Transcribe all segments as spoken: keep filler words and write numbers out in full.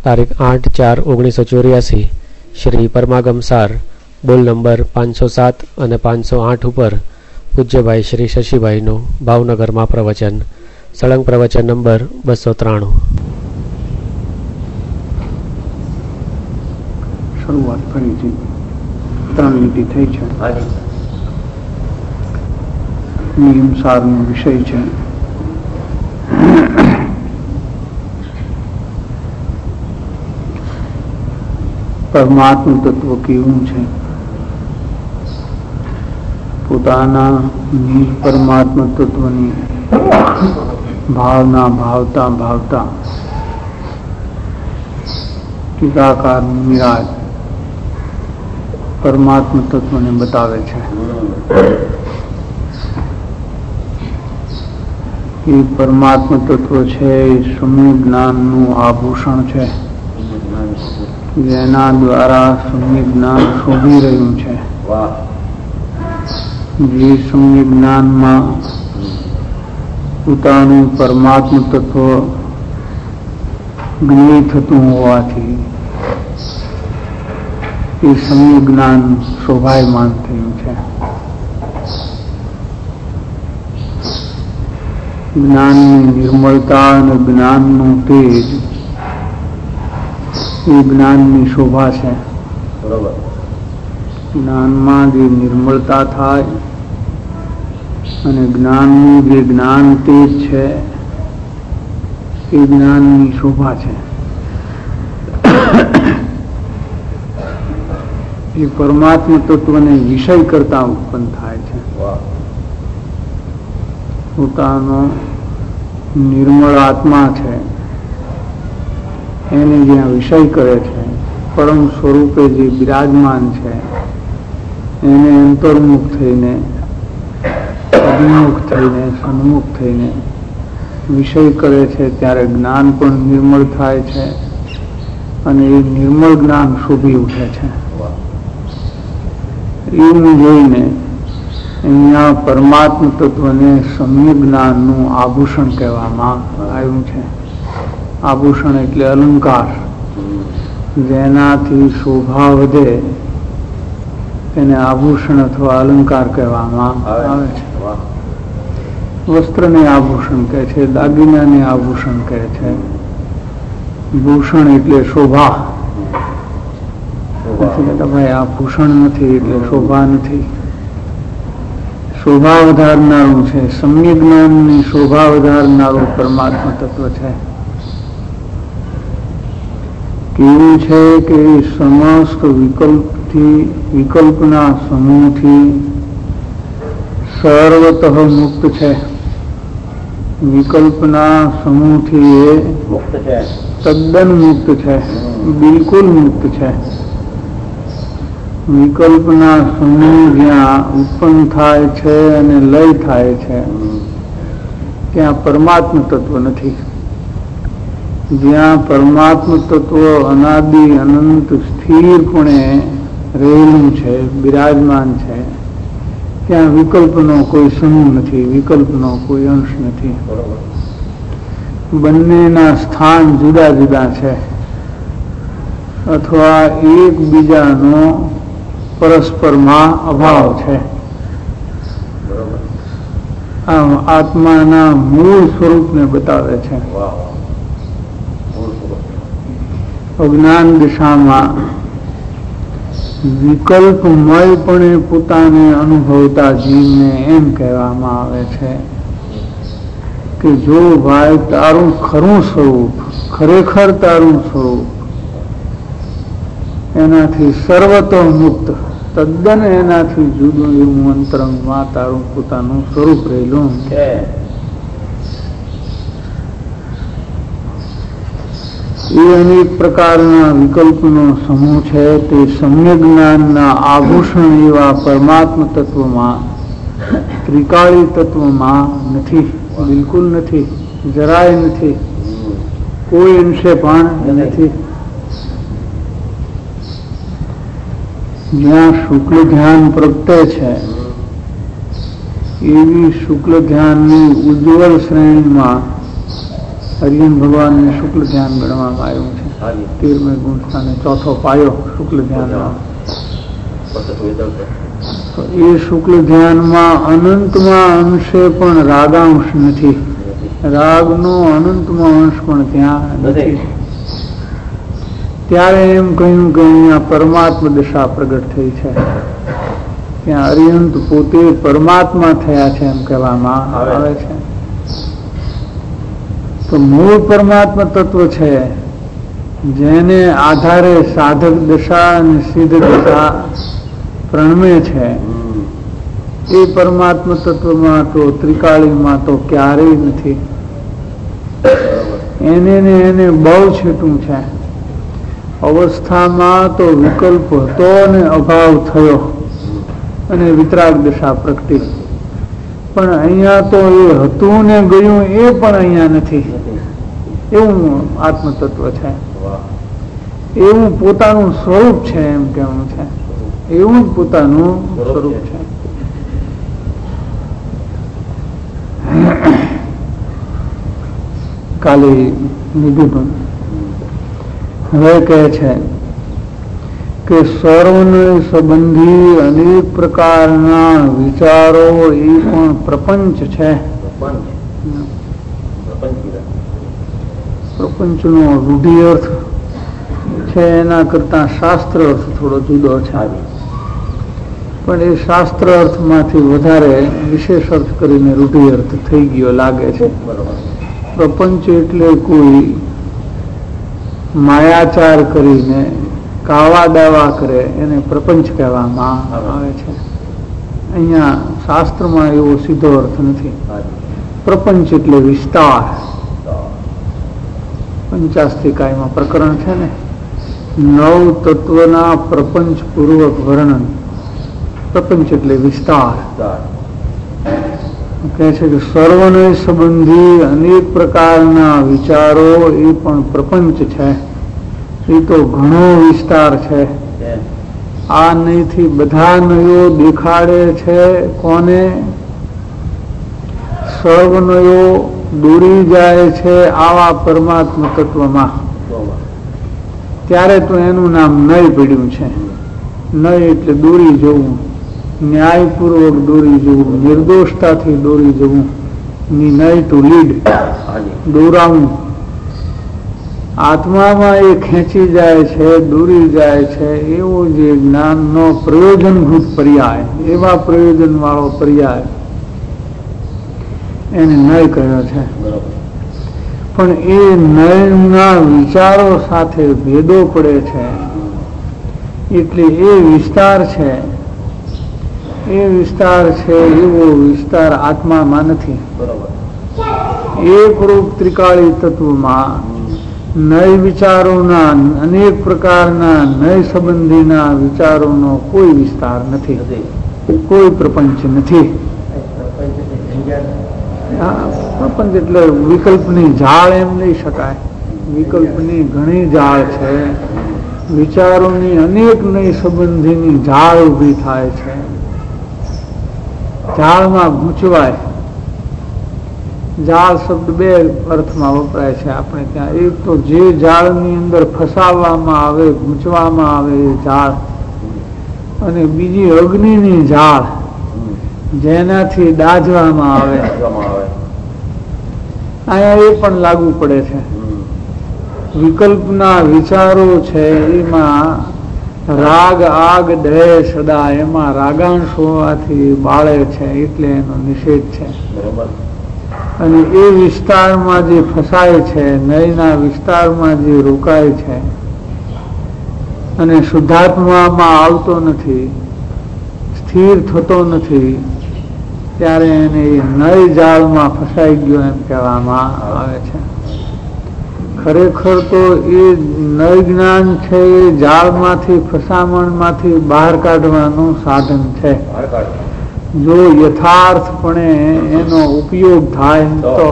તારીખ આઠ ચાર ઓગણીસો ચોર્યાસી શ્રી પરમાગમ સાર બોલ નંબર પાંચસો સાત અને પાંચસો આઠ ઉપર પૂજ્યભાઈ શ્રી શશીભાઈનું ભાવનગરમાં પ્રવચન. સળંગ પ્રવચન નંબર બસો ત્રાણું. શરૂઆત કરી છે, ત્રણ લીટી થઈ છે. નિયમ સારનો વિષય છે. પરમાત્મા તત્વ કેવું છે? પોતાના નિજ પરમાત્મા તત્વની ભાવના ભાવતા ભાવતા ટીકાકાર મિરાજ પરમાત્મા તત્વને બતાવે છે. એ પરમાત્મા તત્વ છે એ સમ્યક જ્ઞાનનું આભૂષણ છે, જેના દ્વારા સમ્યક જ્ઞાન શોભી રહ્યું છે. જે સમ્યક જ્ઞાનમાં પોતાનું પરમાત્મા તત્વ જ્ઞેય થતું હોવાથી એ સમ્યક જ્ઞાન શોભાયમાન થયું છે. જ્ઞાનની નિર્મળતા અને જ્ઞાનનું તેજ એ જ્ઞાનની શોભા છે. બરોબર. જ્ઞાનમાં જે નિર્મળતા થાય અને જ્ઞાનનું જે જ્ઞાન તેજ છે એ જ્ઞાનની શોભા છે. એ પરમાત્મા તત્વને વિષય કરતા ઉત્પન્ન થાય છે. પોતાનો નિર્મળ આત્મા છે એને જ્યાં વિષય કરે છે, પરમ સ્વરૂપે જે બિરાજમાન છે એને અંતર્મુખ થઈને અભિમુખ થઈને સન્મુખ થઈને વિષય કરે છે, ત્યારે જ્ઞાન પણ નિર્મળ થાય છે અને એ નિર્મળ જ્ઞાન શોભી ઉઠે છે. એવું જોઈને અહીંયા પરમાત્મા તત્વને સમ્યક જ્ઞાનનું આભૂષણ કહેવામાં આવ્યું છે. આભૂષણ એટલે અલંકાર, જેનાથી શોભા વધે તેને આભૂષણ અથવા અલંકાર કહેવામાં આવે છે. વસ્ત્રને આભૂષણ કહે છે, દાગીનાને આભૂષણ કહે છે. ભૂષણ એટલે શોભા. ભાઈ આ ભૂષણ નથી એટલે શોભા નથી. શોભા વધારનારું છે, સમ્યક જ્ઞાનની શોભા વધારનારું પરમાત્મા તત્વ છે. કેવું છે કે સમસ્ત વિકલ્પથી વિકલ્પના સમૂહથી સર્વતઃ મુક્ત છે. વિકલ્પના સમૂહથી એ તદ્દન મુક્ત છે, બિલકુલ મુક્ત છે. વિકલ્પના સમૂહ જ્યાં ઉત્પન્ન થાય છે અને લય થાય છે ત્યાં પરમાત્મા તત્વ નથી. જ્યાં પરમાત્મા તત્વ અનાદિ અનંત સ્થિરપણે રહેલું છે, બિરાજમાન છે, ત્યાં વિકલ્પનો કોઈ સમૂહ નથી, વિકલ્પનો કોઈ અંશ નથી. બંનેના સ્થાન જુદા જુદા છે અથવા એકબીજાનો પરસ્પરમાં અભાવ છે. આમ આત્માના મૂળ સ્વરૂપને બતાવે છે. અજ્ઞાન દિશામાં વિકલ્પમયપણે પોતાને અનુભવતા જીવને એમ કહેવામાં આવે છે કે જો ભાઈ તારું ખરું સ્વરૂપ, ખરેખર તારું સ્વરૂપ એનાથી સર્વતો મુક્ત, તદ્દન એનાથી જુદું એવું અંતરંગમાં તારું પોતાનું સ્વરૂપ રહેલું છે. એ અનેક પ્રકારના વિકલ્પનો સમૂહ છે. તે સમ્યક જ્ઞાનના આભૂષણ એવા પરમાત્મા તત્વમાં, ત્રિકાળી તત્વમાં નથી, બિલકુલ નથી, જરાય નથી, કોઈ અંશે પણ નથી. જ્યાં શુક્લ ધ્યાન પ્રગટે છે એવી શુક્લ ધ્યાનની ઉજ્જવલ શ્રેણીમાં હરિયન ભગવાનને શુક્લ ધ્યાન ગણવામાં આવ્યું છે. તેરમે ગુણ સ્થાને ચોથો પાયો શુક્લ ધ્યાનમાં. તો એ શુક્લ ધ્યાનમાં અનંતમાં અંશે પણ રાગાંશ નથી. રાગનો અનંતમાં અંશ પણ ત્યાં નથી. ત્યારે એમ કહ્યું કે અહીંયા પરમાત્મા દશા પ્રગટ થઈ છે. ત્યાં અરિહંત પોતે પરમાત્મા થયા છે એમ કહેવામાં આવે છે. તો મૂળ પરમાત્મા તત્વ છે, જેને આધારે સાધક દશા અને સિદ્ધ દશા પ્રણમે છે, એ પરમાત્મા તત્વમાં તો ત્રિકાળીમાં તો ક્યારેય નથી. એને ને એને બહુ છેટું છે. અવસ્થામાં તો વિકલ્પ હતો ને અભાવ થયો અને વિતરાગ દશા પ્રગટી. પણ અહીંયા તો એ હતું ને ગયું એ પણ અહીંયા નથી. એવું આત્મતત્વ છે, એવું પોતાનું સ્વરૂપ છે એમ કહેવું છે. એવું જ પોતાનું સ્વરૂપ છે. કાલે નિધિ હવે કહે છે કે સર્વને સંબંધી અનેક પ્રકારના વિચારો એ પણ પ્રપંચ છે. પ્રપંચનો રૂઢિ અર્થ છે એના કરતા શાસ્ત્ર અર્થ થોડો જુદો છે. પણ એ શાસ્ત્ર અર્થમાંથી વધારે વિશેષ અર્થ કરીને રૂઢિ અર્થ થઈ ગયો લાગે છે. પ્રપંચ એટલે કોઈ માયાચાર કરીને કાવા દાવા કરે એને પ્રપંચ કહેવામાં આવે છે. અહીંયા શાસ્ત્રમાં એવો સીધો અર્થ નથી. પ્રપંચ એટલે વિસ્તાર. પંચાસ્તિકાયમાં પ્રકરણ છે ને, નવ તત્વના પ્રપંચ પૂર્વક વર્ણન. પ્રપંચ એટલે વિસ્તાર. કહે છે કે સર્વને સંબંધી અનેક પ્રકારના વિચારો એ પણ પ્રપંચ છે. એ તો ઘણો વિસ્તાર છે. આ નહીંથી બધા નયો દેખાડે છે કોને? સર્વનયો દોરી જાય છે આવા પરમાત્મા તત્વમાં. ત્યારે તો એનું નામ નય પડ્યું છે. નય એટલે દોરી જવું, ન્યાયપૂર્વક દોરી જવું, નિર્દોષતાથી દોરી જવું. નય ટુ લીડ, દોરાવું. આત્મામાં એ ખેંચી જાય છે, દોરી જાય છે. એવો જે જ્ઞાનનો પ્રયોજનભૂત પર્યાય, એવા પ્રયોજન વાળો પર્યાય એને નય કહ્યો છે. પણ એ નયના વિચારો સાથે ભેદો પડે છે. એટલે એ વિસ્તાર છે, એ વિસ્તાર છે એવો વિસ્તાર આત્મામાં નથી. એકરૂપ ત્રિકાળી તત્વમાં નય વિચારોના, અનેક પ્રકારના નય સંબંધીના વિચારોનો કોઈ વિસ્તાર નથી, કોઈ પ્રપંચ નથી. પ્રપંચ એટલે વિકલ્પની ઝાડ એમ નહીં શકાય. વિકલ્પની ઘણી ઝાડ છે. વિચારોની અનેક નય સંબંધીની ઝાડ ઊભી થાય છે. ઝાડમાં ગૂંચવાય. ઝાડ શબ્દ બે અર્થમાં વપરાય છે આપણે ત્યાં. એક તો જે ઝાડની અંદર ફસાવવામાં આવે, ગૂંચવામાં આવે એ ઝાડ, અને બીજી અગ્નિની ઝાડ જેનાથી દાઝવામાં આવે. અહીંયા એ પણ લાગુ પડે છે. વિકલ્પના વિચારો છે એમાં રાગ આગ દહે સદા, એમાં રાગાંશ હોવાથી બાળે છે, એટલે એનો નિષેધ છે. અને એ વિસ્તારમાં જે ફસાય છે, નયના વિસ્તારમાં જે રોકાય છે અને શુદ્ધાત્મામાં આવતો નથી, સ્થિર થતો નથી, ત્યારે એને નય જાળમાં ફસાઈ ગયો એમ કહેવામાં આવે છે. ખરેખર તો એ નય જ્ઞાન છે એ જાળમાંથી, ફસામણમાંથી બહાર કાઢવાનું સાધન છે. જો યથાર્થપણે એનો ઉપયોગ થાય તો.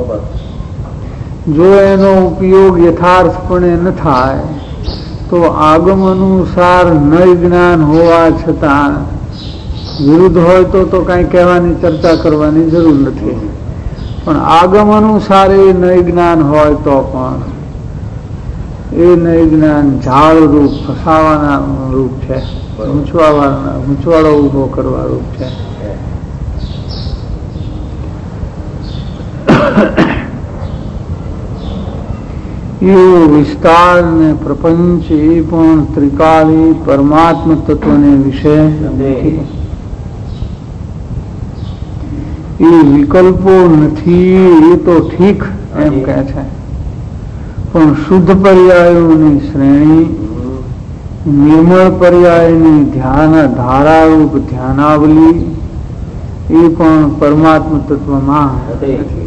જો એનો ઉપયોગ યથાર્થપણે ન થાય તો આગમ અનુસાર નય જ્ઞાન હોવા છતાં વિરુદ્ધ હોય તો તો કાંઈ કહેવાની, ચર્ચા કરવાની જરૂર નથી. પણ આગમ અનુસાર એ નય જ્ઞાન હોય તો પણ એ નય જ્ઞાન ઝાડ રૂપ ફસાવાના રૂપ છે, ગૂંચવાવાના ગૂંચવાડો ઉભો કરવા રૂપ છે. એવો વિસ્તાર ને પ્રપંચ એ પણ ત્રિકાળી પરમાત્મ તત્વને વિશે એ વિકલ્પો નથી. એ તો ઠીક એમ કહે છે, પણ શુદ્ધ પર્યાયોની શ્રેણી, નિર્મળ પર્યાયની ધ્યાન ધારારૂપ ધ્યાનાવલી એ પણ પરમાત્મ તત્વમાં નથી.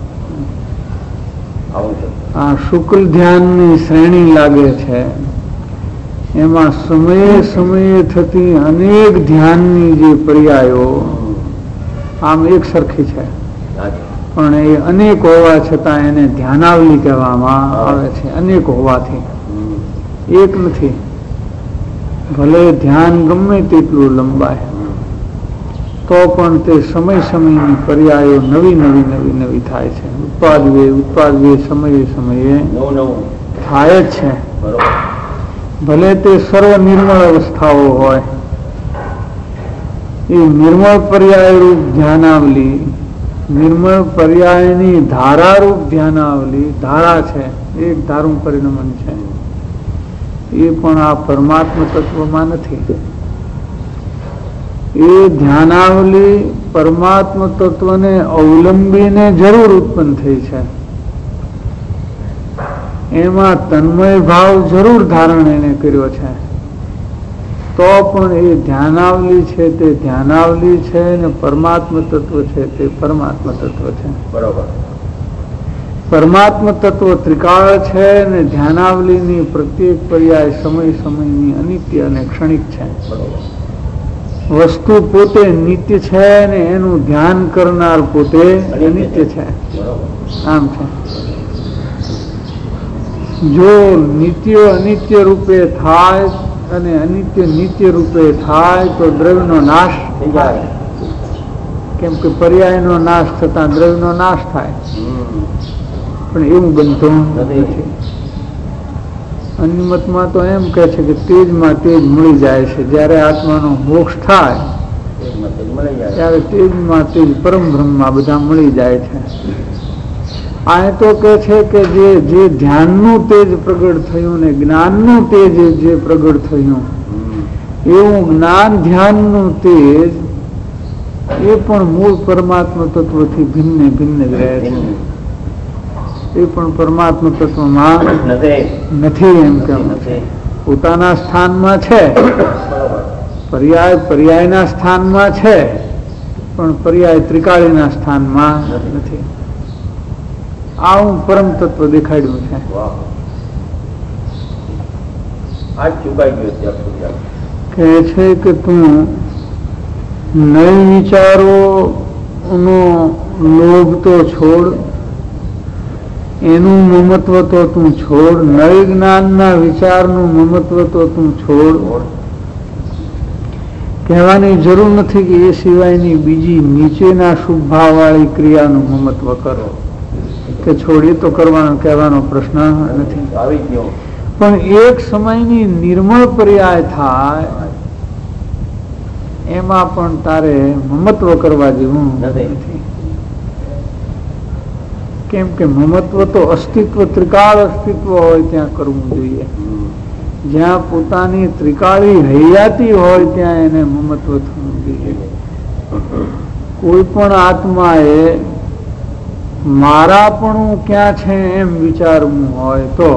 આ શુક્લ ધ્યાનની શ્રેણી લાગે છે, એમાં સમયે સમયે થતી અનેક ધ્યાનની જે પર્યાયો આમ એક સરખી છે, પણ એ અનેક હોવા છતાં એને ધ્યાનાવલી કહેવામાં આવે છે. અનેક હોવાથી એક નથી. ભલે ધ્યાન ગમે તેટલું લંબાય તો પણ તે સમય સમયની પર્યાયો નવી નવી નવી નવી થાય છે. ઉત્પાદ વે ઉત્પાદ વે સમયે સમયે થાય જ છે. ભલે તે સર્વ નિર્મળ અવસ્થાઓ હોય. એ નિર્મળ પર્યાય રૂપ ધ્યાનાવલી, નિર્મળ પર્યાયની ધારારૂપ ધ્યાનાવલી, ધારા છે, એક ધારું પરિણમન છે, એ પણ આ પરમાત્મ તત્વમાં નથી. એ ધ્યાનાવલી પરમાત્મ તત્વને અવલંબીને જરૂર ઉત્પન્ન થઈ છે. એમાં તન્મય ભાવ જરૂર ધારણ એને કર્યો છે, તો પણ એ ધ્યાનાવલી છે તે ધ્યાનાવલી છે ને પરમાત્મ તત્વ છે તે પરમાત્મ તત્વ છે. બરોબર. પરમાત્મ તત્વ ત્રિકાળ છે ને ધ્યાનાવલીની પ્રત્યેક પર્યાય સમય સમયની અનિત્ય અને ક્ષણિક છે. વસ્તુ પોતે નિત્ય છે ને એનું ધ્યાન કરનાર પોતે અનિત્ય છે. આમ છે. જો નિત્ય અનિત્ય રૂપે થાય અને અનિત્ય નિત્ય રૂપે થાય તો દ્રવ્યનો નાશ થાય. કેમ કે પર્યાયનો નાશ થતા દ્રવ્યનો નાશ થાય, પણ એવું બનતું નથી. અન્યમતમાં તો એમ કહે છે કે તેજમાં તેજ મળી જાય છે. જ્યારે આત્માનો મોક્ષ થાય ત્યારે તેજમાં તેજ પરમ બ્રહ્મમાં બધા મળી જાય છે. આ તો કહે છે કે જે જે ધ્યાનનું તેજ પ્રગટ થયું ને જ્ઞાનનું તેજ જે પ્રગટ થયું, એવું જ્ઞાન ધ્યાનનું તેજ એ પણ મૂળ પરમાત્મા તત્વથી ભિન્ન ભિન્ન જ રહે છે. એ પણ પરમાત્મા તત્વમાં નથી. એમ કેમ પોતાના સ્થાનમાં છે, પર્યાય પર્યાયના સ્થાનમાં છે, પણ પર્યાય ત્રિકાળીના સ્થાનમાં નથી. આ હું પરમ તત્વ દેખાડ્યું છે. કહે છે કે તું નય વિચારો નો લોભ તો છોડ, એનું મમત્વ તો તું છોડ, નય જ્ઞાનના વિચારનું મમત્વ તો તું છોડ. કહેવાની જરૂર નથી કે એ સિવાયની બીજી નીચેના શુભ ભાવ વાળી ક્રિયાનું મમત્વ કરો કે છોડી તો કરવાનો કહેવાનો પ્રશ્ન નથી. પણ એક સમયની નિર્મળ પર્યાય થાય એમાં પણ તારે મમત્વ કરવા જેવું નથી. કેમ કે મમત્વ તો અસ્તિત્વ ત્રિકાળ અસ્તિત્વ હોય ત્યાં કરવું જોઈએ. જ્યાં પોતાની ત્રિકાળી હૈયાતી હોય ત્યાં એને મમત્વ થવું જોઈએ. કોઈ પણ આત્માએ મારાપણું ક્યાં છે એમ વિચારવું હોય તો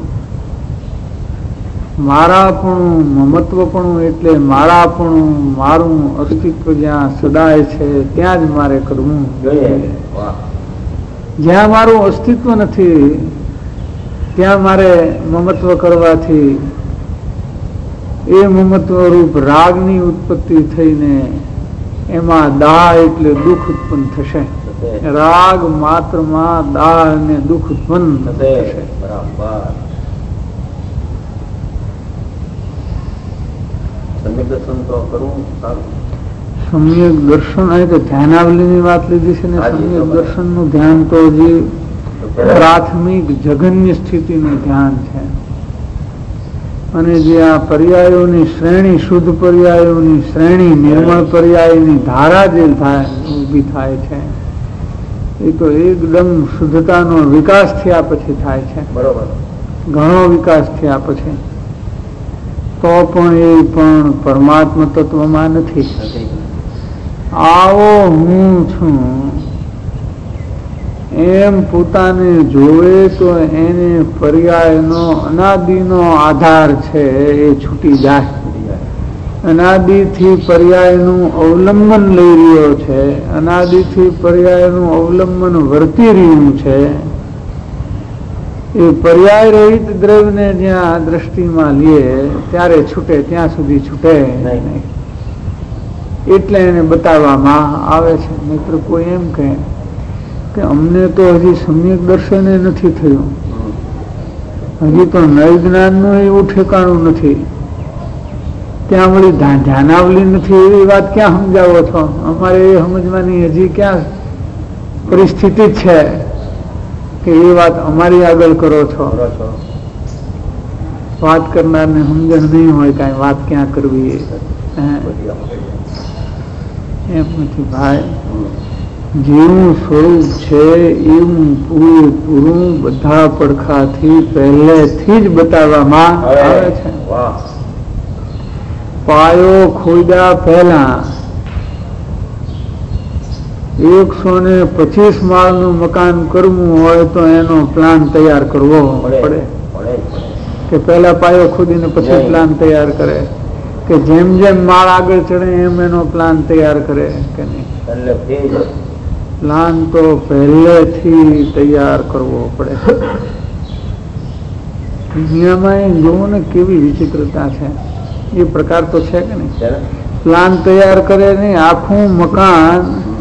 મારાપણું મમત્વપણું એટલે મારાપણું મારું અસ્તિત્વ જ્યાં સદાય છે ત્યાં જ મારે કરવું જોઈએ. જ્યાં મારું અસ્તિત્વ નથી ત્યાં મારે મમત્વ કરવાથી એ મમત્વ રૂપ રાગની ઉત્પત્તિ થઈને એમાં દાહ એટલે દુઃખ ઉત્પન્ન થશે. રાગ માત્રમાં દાહ અને દુઃખ ઉત્પન્ન થશે. સમ્યક દર્શન અહીં તો ધ્યાનાવલીની વાત લીધી છે ને. સમ્યક દર્શનનું ધ્યાન તો હજી પ્રાથમિક જઘન્ય સ્થિતિનું ધ્યાન છે. અને જે આ પર્યાયોની શ્રેણી, શુદ્ધ પર્યાયોની શ્રેણી, નિર્મળ પર્યાયની ધારા જે થાય ઊભી થાય છે એ તો એકદમ શુદ્ધતાનો વિકાસ થયા પછી થાય છે. બરોબર. ઘણો વિકાસ થયા પછી તો પણ એ પણ પરમાત્મા તત્વમાં નથી. આવો હું છું એમ પોતાને જોવે તો એને પર્યાયનો અનાદિનો આધાર છે એ છૂટી જાય. અનાદિથી પર્યાયનું અવલંબન લઈ રહ્યો છે, અનાદિથી પર્યાયનું અવલંબન વર્તી રહ્યું છે. એ પર્યાય રહિત દ્રવ્યને જ્યાં દ્રષ્ટિમાં લે ત્યારે છૂટે, ત્યાં સુધી છૂટે નહીં. એટલે એને બતાવવામાં આવે છે. મિત્ર કોઈ એમ કહે કે અમને તો હજી સમ્યક દર્શન નથી થયું, હજી તો નય જ્ઞાનનું એવું ઠેકાણું નથી, ત્યાં વળી ધ્યાનાવલી નથી, એવી વાત ક્યાં સમજાવો છો? અમારે એ સમજવાની હજી ક્યાં પરિસ્થિતિ છે કે એ વાત અમારી આગળ કરો છો? વાત કરનારને સમજણ નહીં હોય કાંઈ વાત ક્યાં કરવી એમ નથી ભાઈ. જેવું સ્વરૂપ છે એવું પૂરેપૂરું બધા પડખાથી પહેલેથી જ બતાવવામાં આવે છે. પાયો ખોદ્યા પહેલા એકસો ને પચીસ માળનું મકાન કરવું હોય તો એનો પ્લાન તૈયાર કરવો પડે કે પહેલા પાયો ખોદીને પછી પ્લાન તૈયાર કરે કે જેમ જેમ માળ આગળ ચડે એમ એનો પ્લાન તૈયાર કરે કે નહીં? પ્લાન તો પહેલેથી તૈયાર કરવો પડે. દુનિયામાં જોવો ને કેવી વિચિત્રતા છે. એ પ્રકાર તો છે કે નહીં? પ્લાન તૈયાર કરે નહીં, આખું મકાન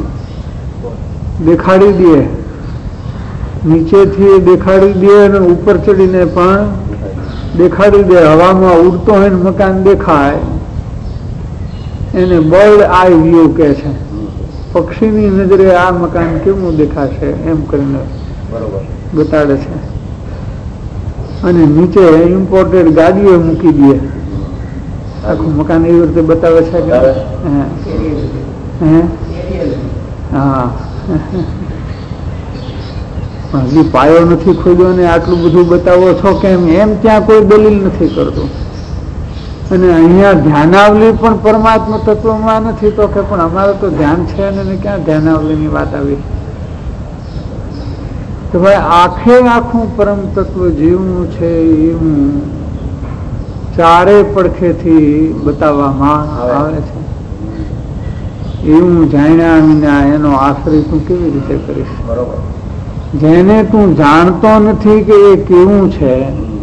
દેખાડી દે, નીચેથી દેખાડી દે અને ઉપર ચડીને પણ દેખાડી દે. હવામાં ઉડતો હોય ને મકાન દેખાય એને બર્ડ આઈ વ્યૂ કે છે. પક્ષીની નજરે આ મકાન કેવું દેખાશે એમ કરીને બતાડે છે. અને નીચે ઇમ્પોર્ટેડ ગાડીઓ મૂકી દે, આખું મકાન એવી રીતે બતાવે છે કે હા હજી પાયો નથી ખોલ્યો ને આટલું બધું બતાવો છો કેમ? એમ ત્યાં કોઈ દલીલ નથી કરતું. અને અહીંયા ધ્યાનાવલી પણ પરમાત્મા તત્વમાં નથી તો કે પણ અમારે તો ધ્યાન છે ને ક્યાં ધ્યાનાવલીની વાત આવી? તો ભાઈ આખે આખું પરમ તત્વ જેવું છે એવું ચારે પડખેથી બતાવવામાં આવે છે. એવું જાણ્યા વિના એનો આશ્રય તું કેવી રીતે કરીશ? જેને તું જાણતો નથી કે એ કેવું છે,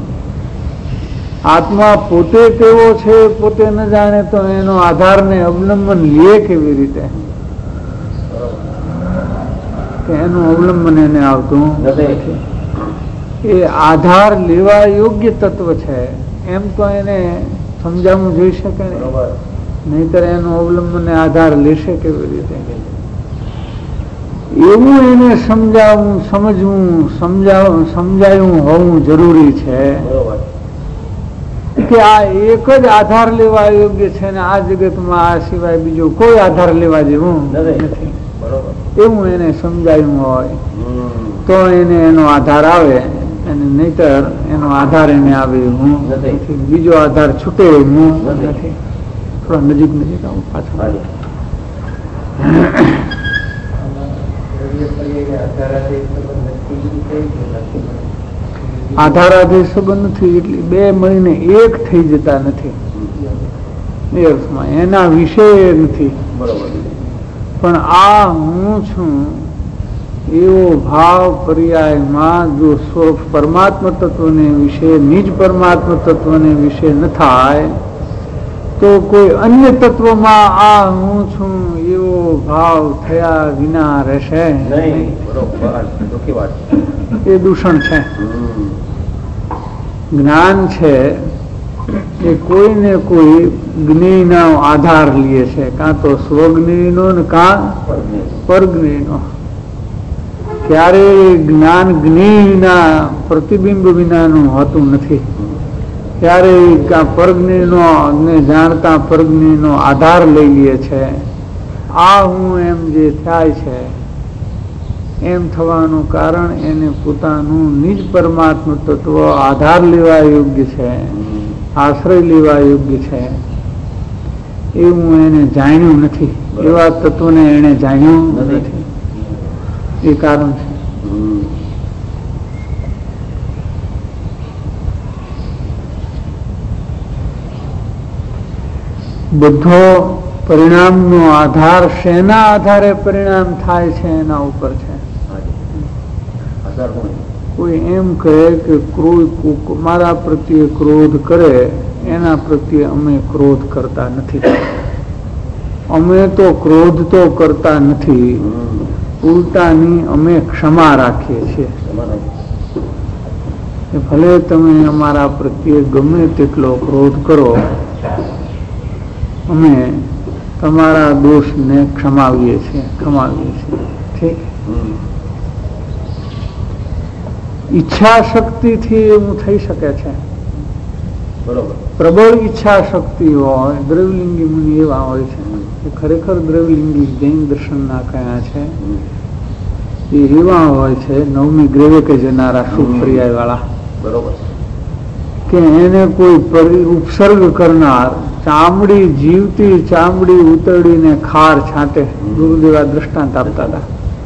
આત્મા પોતે કેવો છે પોતે ન જાણે તો એનો આધાર ને અવલંબન લે કેવી રીતે? કે એનું અવલંબન એને આવતું નથી. એ આધાર લેવા યોગ્ય તત્વ છે એમ તો એને સમજાવવું જોઈ શકે ને, નહીતર એનું અવલંબન આધાર લેશે કેવી રીતે? એવું એને સમજાવવું, સમજવું, સમજાવવું સમજાયું હોવું જરૂરી છે કે આ એક જ આધાર લેવા યોગ્ય છે ને આ જગતમાં આ સિવાય બીજો કોઈ આધાર લેવા જેવું નથી. એવું એને સમજાયું હોય તો એને એનો આધાર આવે, અને નહીતર એનો આધાર એને આવે હું નથી, બીજો આધાર છૂટે હું નથી. થોડા નજીક નજીક આવું પાછળ. આધારાથી સંબંધ નથી એટલે બે મળીને એક થઈ જતા નથી. એ અર્થમાં એના વિશે નથી. પણ આ હું છું એવો ભાવ પર્યાયમાં જો સ્વ પરમાત્મા તત્વને વિશે, નિજ પરમાત્મા તત્વને વિશે ન થાય તો કોઈ અન્ય તત્વમાં આ હું છું એવો ભાવ થયા વિના રહેશે નહીં. એ દૂષણ છે. જ્ઞાન છે એ કોઈને કોઈ જ્ઞેયનો આધાર લે છે, કાં તો સ્વજ્ઞેયનો ને કાં પરજ્ઞેયનો. ક્યારેય જ્ઞાન જ્ઞેયના પ્રતિબિંબ વિનાનું હોતું નથી. ક્યારેય પરજ્ઞેયનો ને જાણતા પરજ્ઞેયનો આધાર લઈ લે છે. આ હું એમ જે થાય છે એમ થવાનું કારણ એને પોતાનું નિજ પરમાત્મા તત્વ આધાર લેવા યોગ્ય છે, આશ્રય લેવા યોગ્ય છે, એવું એને જાણ્યું નથી. એવા તત્વને એને જાણ્યું નથી. એ કારણ છે. બધો પરિણામનો આધાર શેના આધારે પરિણામ થાય છે એના ઉપર છે. કોઈ એમ કહે કે ક્રોધ મારા પ્રત્યે ક્રોધ કરે, એના પ્રત્યે અમે ક્રોધ કરતા નથી. અમે તો ક્રોધ તો કરતા નથી, ઉલટાની અમે ક્ષમા રાખીએ છીએ. ભલે તમે અમારા પ્રત્યે ગમે તેટલો ક્રોધ કરો, અમે તમારા દોષને ક્ષમાવીએ છીએ ક્ષમાવીએ છીએ ઠીક. ઈચ્છા શક્તિથી એવું થઈ શકે છે. પ્રબળ ઈચ્છા શક્તિ હોય, દ્રવલિંગી મુનિ એવા હોય છે, ખરેખર દ્રવલિંગી જૈન દર્શનના કયા છે એ એવા હોય છે, નવમી ગ્રેવે કે જનારા શુભ પર્યાય વાળા, બરોબર, કે એને કોઈ ઉપસર્ગ કરનાર ચામડી જીવતી ચામડી ઉતરડીને ખાર છાંટે, ગુરુદેવા દ્રષ્ટાંત આપતા હતા,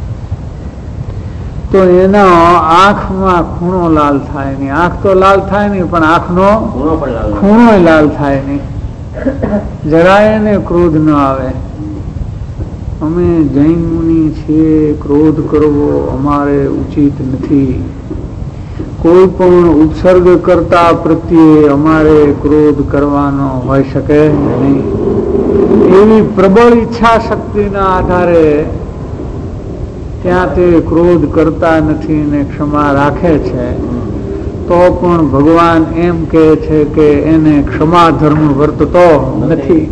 તો એના આંખમાં ખૂણો લાલ થાય નહીં. આંખ તો લાલ થાય નહીં, પણ આંખનો ખૂણો લાલ થાય નહીં. જરાય એને ક્રોધ ન આવે. અમે જૈન મુનિ છીએ, ક્રોધ કરવો અમારે ઉચિત નથી. કોઈ પણ ઉપસર્ગ કરતા પ્રત્યે અમારે ક્રોધ કરવાનો હોઈ શકે નહીં. એવી પ્રબળ ઈચ્છા શક્તિના આધારે ત્યાં તે ક્રોધ કરતા નથી ને ક્ષમા રાખે છે. તો પણ ભગવાન એમ કહે છે કે એને ક્ષમા ધર્મ વર્તતો નથી.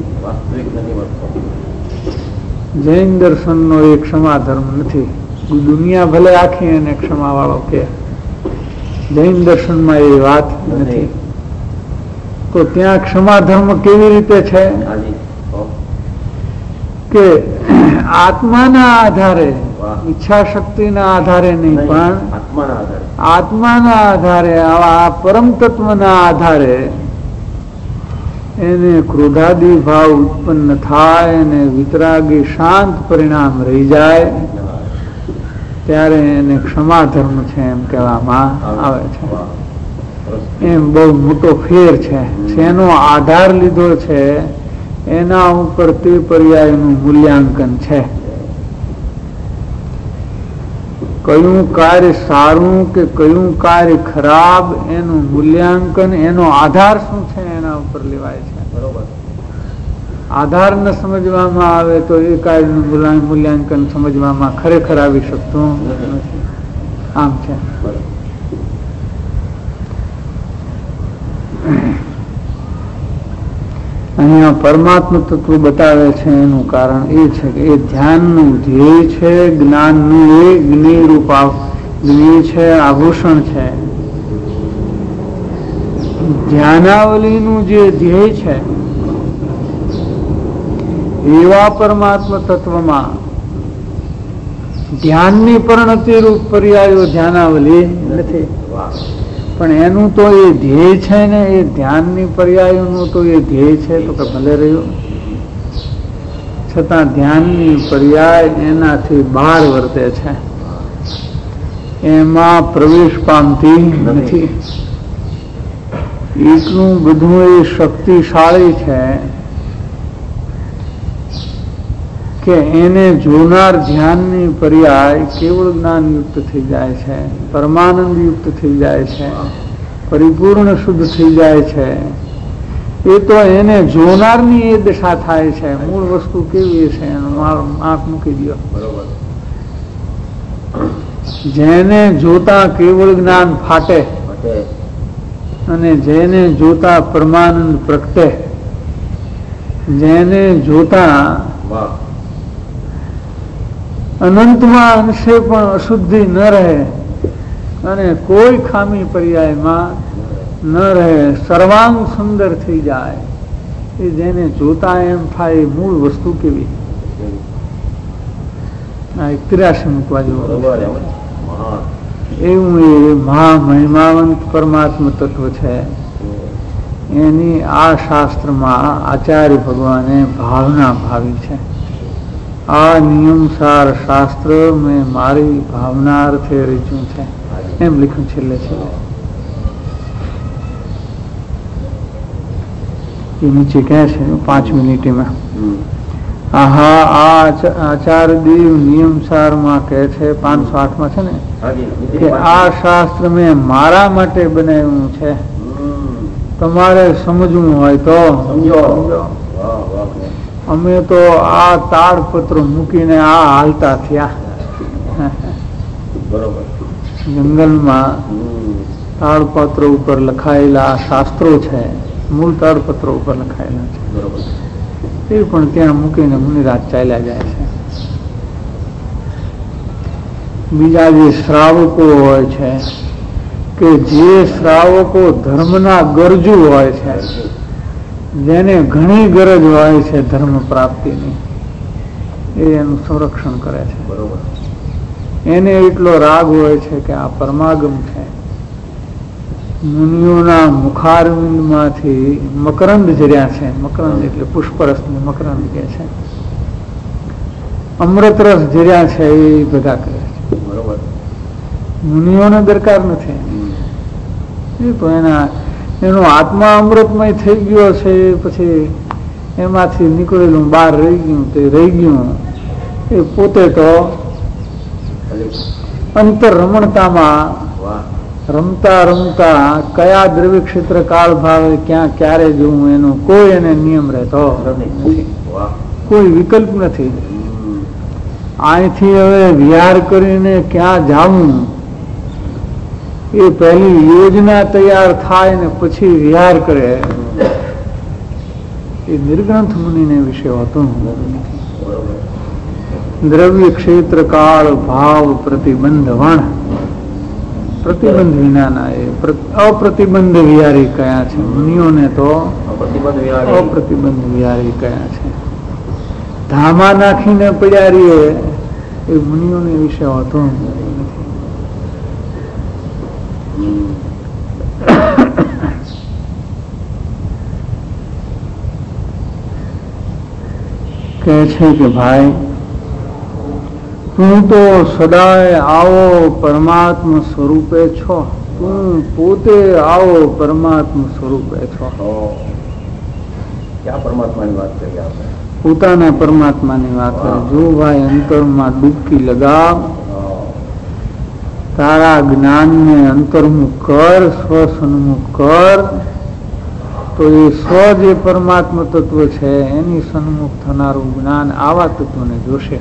જૈન દર્શનનો એ ક્ષમા ધર્મ નથી. દુનિયા ભલે આખી એને ક્ષમા વાળો કે, જૈન દર્શનમાં એ વાત નથી. તો ત્યાં ક્ષમા ધર્મ કેવી રીતે છે કે આત્માના આધારે, ઈચ્છા શક્તિના આધારે નહીં, પણ આત્માના આધારે, આવા પરમ તત્વના આધારે એને ક્રોધાદી ભાવ ઉત્પન્ન થાય અને વિતરાગી શાંત પરિણામ રહી જાય, ત્યારે એને ક્ષમા ધર્મ છે એમ કહેવામાં આવે છે. એમ બહુ મોટો ફેર છે. શેનો આધાર લીધો છે એના ઉપર તે પર્યાયનું મૂલ્યાંકન છે. કયું કાર્ય સારું કે કયું કાર્ય ખરાબ એનું મૂલ્યાંકન, એનો આધાર શું છે એના ઉપર લેવાય છે. બરોબર. આધાર ન સમજવામાં આવે તો એ કાર્યનું મૂલ્યાંકન સમજવામાં ખરેખર આવી શકતું નથી. આમ છે. અહીંયા પરમાત્મા તત્વ બતાવે છે. એનું કારણ એ છે કે એ ધ્યાનનું ધ્યેય છે, જ્ઞાનનું એ જ્ઞેય રૂપ જ્ઞેય છે, આભૂષણ છે. ધ્યાનાવલીનું જે ધ્યેય છે એવા પરમાત્મા તત્વમાં ધ્યાનની પરિણતિ રૂપ પર્યાયો ધ્યાનાવલી નથી. પણ એનું તો એ ધ્યેય છે ને, એ ધ્યાનની પર્યાયોનું તો એ ધ્યેય છે, તો કે ભલે રહ્યું. છતાં ધ્યાનની પર્યાય એનાથી બહાર વર્તે છે, એમાં પ્રવેશ પામતી નથી. એટલું બધું એ શક્તિશાળી છે કે એને જોનાર ધ્યાનની પર્યાય કેવળ જ્ઞાન યુક્ત થઈ જાય છે, પરમાનંદ યુક્ત થઈ જાય છે, પરિપૂર્ણ શુદ્ધ થઈ જાય છે. એ તો એને જોનારની એ દશા થાય છે. મૂળ વસ્તુ કેવી છે એનું આંખ મૂકી દો. બરોબર. જેને જોતા કેવળ જ્ઞાન ફાટે અને જેને જોતા પરમાનંદ પ્રગટે, જેને જોતા અનંતમાં અંશે પણ અશુદ્ધિ ન રહે અને કોઈ ખામી પર્યાયમાં ન રહે, સર્વાંગ સુંદર થઈ જાય, એ જેને જોતા એમ થાય મૂળ વસ્તુ કેવી? આ એક તિરાશી મૂકવા જેવું એવું એ મહામહિમાવંત પરમાત્મ તત્વ છે. એની આ શાસ્ત્રમાં આચાર્ય ભગવાને ભાવના ભાવી છે. આ નિયમસાર શાસ્ત્ર મેં મારી ભાવના અર્થે રચ્યું છે એમ લખ્યું છેલ્લે છેલ્લે. એ નીચે કહે છે પાંચ મિનિટમાં. આહા આ આચાર્ય દેવ નિયમસારમાં કહે છે પાંચસો આઠ માં છે ને કે આ શાસ્ત્ર મેં મારા માટે બનાવ્યું છે. તમારે સમજવું હોય તો સમજો. અમે તો આ તાડપત્ર મૂકીને આ હાલતા થયા. જંગલમાં તાડપત્ર ઉપર લખાયેલા શાસ્ત્રો છે, મૂળ તાડપત્ર ઉપર લખાયેલા છે, એ પણ ત્યાં મૂકીને મુનિરાજ ચાલ્યા જાય છે. બીજા જે શ્રાવકો હોય છે કે જે શ્રાવકો ધર્મના ગરજુ હોય છે, જેને ઘણી ગરજ હોય છે ધર્મ પ્રાપ્તિની, એ એનું સંરક્ષણ કરે છે. બરોબર. એને એટલો રાગ હોય છે કે આ પરમાગમ છે, મુનિઓના મુખારવિંદમાંથી મકરંદ જર્યા છે. મકરંદ એટલે પુષ્પરસ ને મકરંદ કે છે. અમૃત રસ જર્યા છે એ બધા કરે છે. બરોબર. મુનિઓને દરકાર નથી. એ તો એના એનો આત્મા અમૃતમય થઈ ગયો છે, પછી એમાંથી નીકળેલું બહાર રહી ગયું તે રહી ગયું. એ પોતે તો અંતર રમણતામાં રમતા રમતા કયા દ્રવ્ય ક્ષેત્ર કાળ ભાવે ક્યાં ક્યારે જવું એનો કોઈ એને નિયમ રહેતો નથી, કોઈ વિકલ્પ નથી. અહીંથી હવે વિહાર કરીને ક્યાં જવું એ પહેલી યોજના તૈયાર થાય ને પછી વિહાર કરે, એ નિર્ગ્રંથ મુનિને વિશે હોતું નથી. દ્રવ્ય ક્ષેત્ર કાળ ભાવ પ્રતિબંધ વણ, પ્રતિબંધ વિનાના એ અપ્રતિબંધ વિહારી કયા છે. મુનિઓને તો અપ્રતિબંધ વિહારી કયા છે. ધામા નાખીને પડ્યા રહીએ એ મુનિઓને વિશે હોતો નથી. કહે છે કે ભાઈ તું તો સદાય આવો પરમાત્મ સ્વરૂપે છો, તું પોતે આવો પરમાત્મ સ્વરૂપે છો. ક્યાં પરમાત્માની વાત કરી આપણે? પોતાના પરમાત્માની વાત કરે. જો ભાઈ અંતરમાં ડૂબકી લગાવ, તારા જ્ઞાનને અંતર્મુખ કર, સ્વસન્મુખ કર, તો એ સ્વ જે પરમાત્મ તત્વ છે એની સન્મુખ થનારું જ્ઞાન આવા તત્વને જોશે.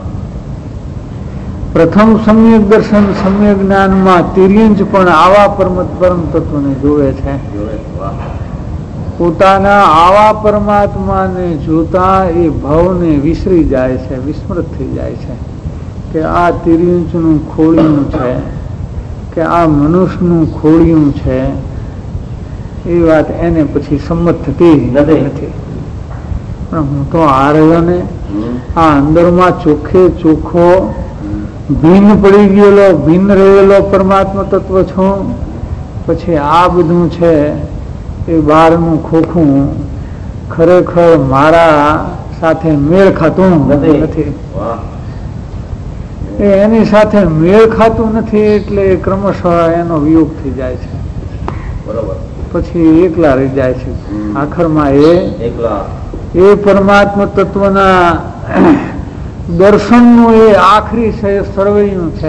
પ્રથમ સમ્યક દર્શન સમ્યક જ્ઞાનમાં તિર્યંચ પણ આવા પરમ પરમ તત્વને જોવે છે. પોતાના આવા પરમાત્માને જોતા એ ભાવને વિસરી જાય છે, વિસ્મૃત થઈ જાય છે કે આ તિર્યંચનું ખોળિયું છે, કે આ મનુષ્યનું ખોળિયું છે. એ વાત એને પછી સંમત થતી નથી. પણ હું તો આ રહ્યો ને આ અંદરમાં ચોખ્ખે ચોખ્ખો ભિન્ન પડી ગયેલો ભિન્ન રહેલો પરમાત્મા તત્વ છું. પછી આ બધું છે એ બહારનું ખોખું ખરેખર મારા સાથે મેળ ખાતું નથી. એ એની સાથે મેળ ખાતું નથી એટલે ક્રમશઃ એનો વિયોગ થઈ જાય છે. બરોબર. પછી એકલા રહી જાય છે. આખરમાં એ એ પરમાત્મા તત્વના દર્શનનું એ આખરી સર્વૈયું છે.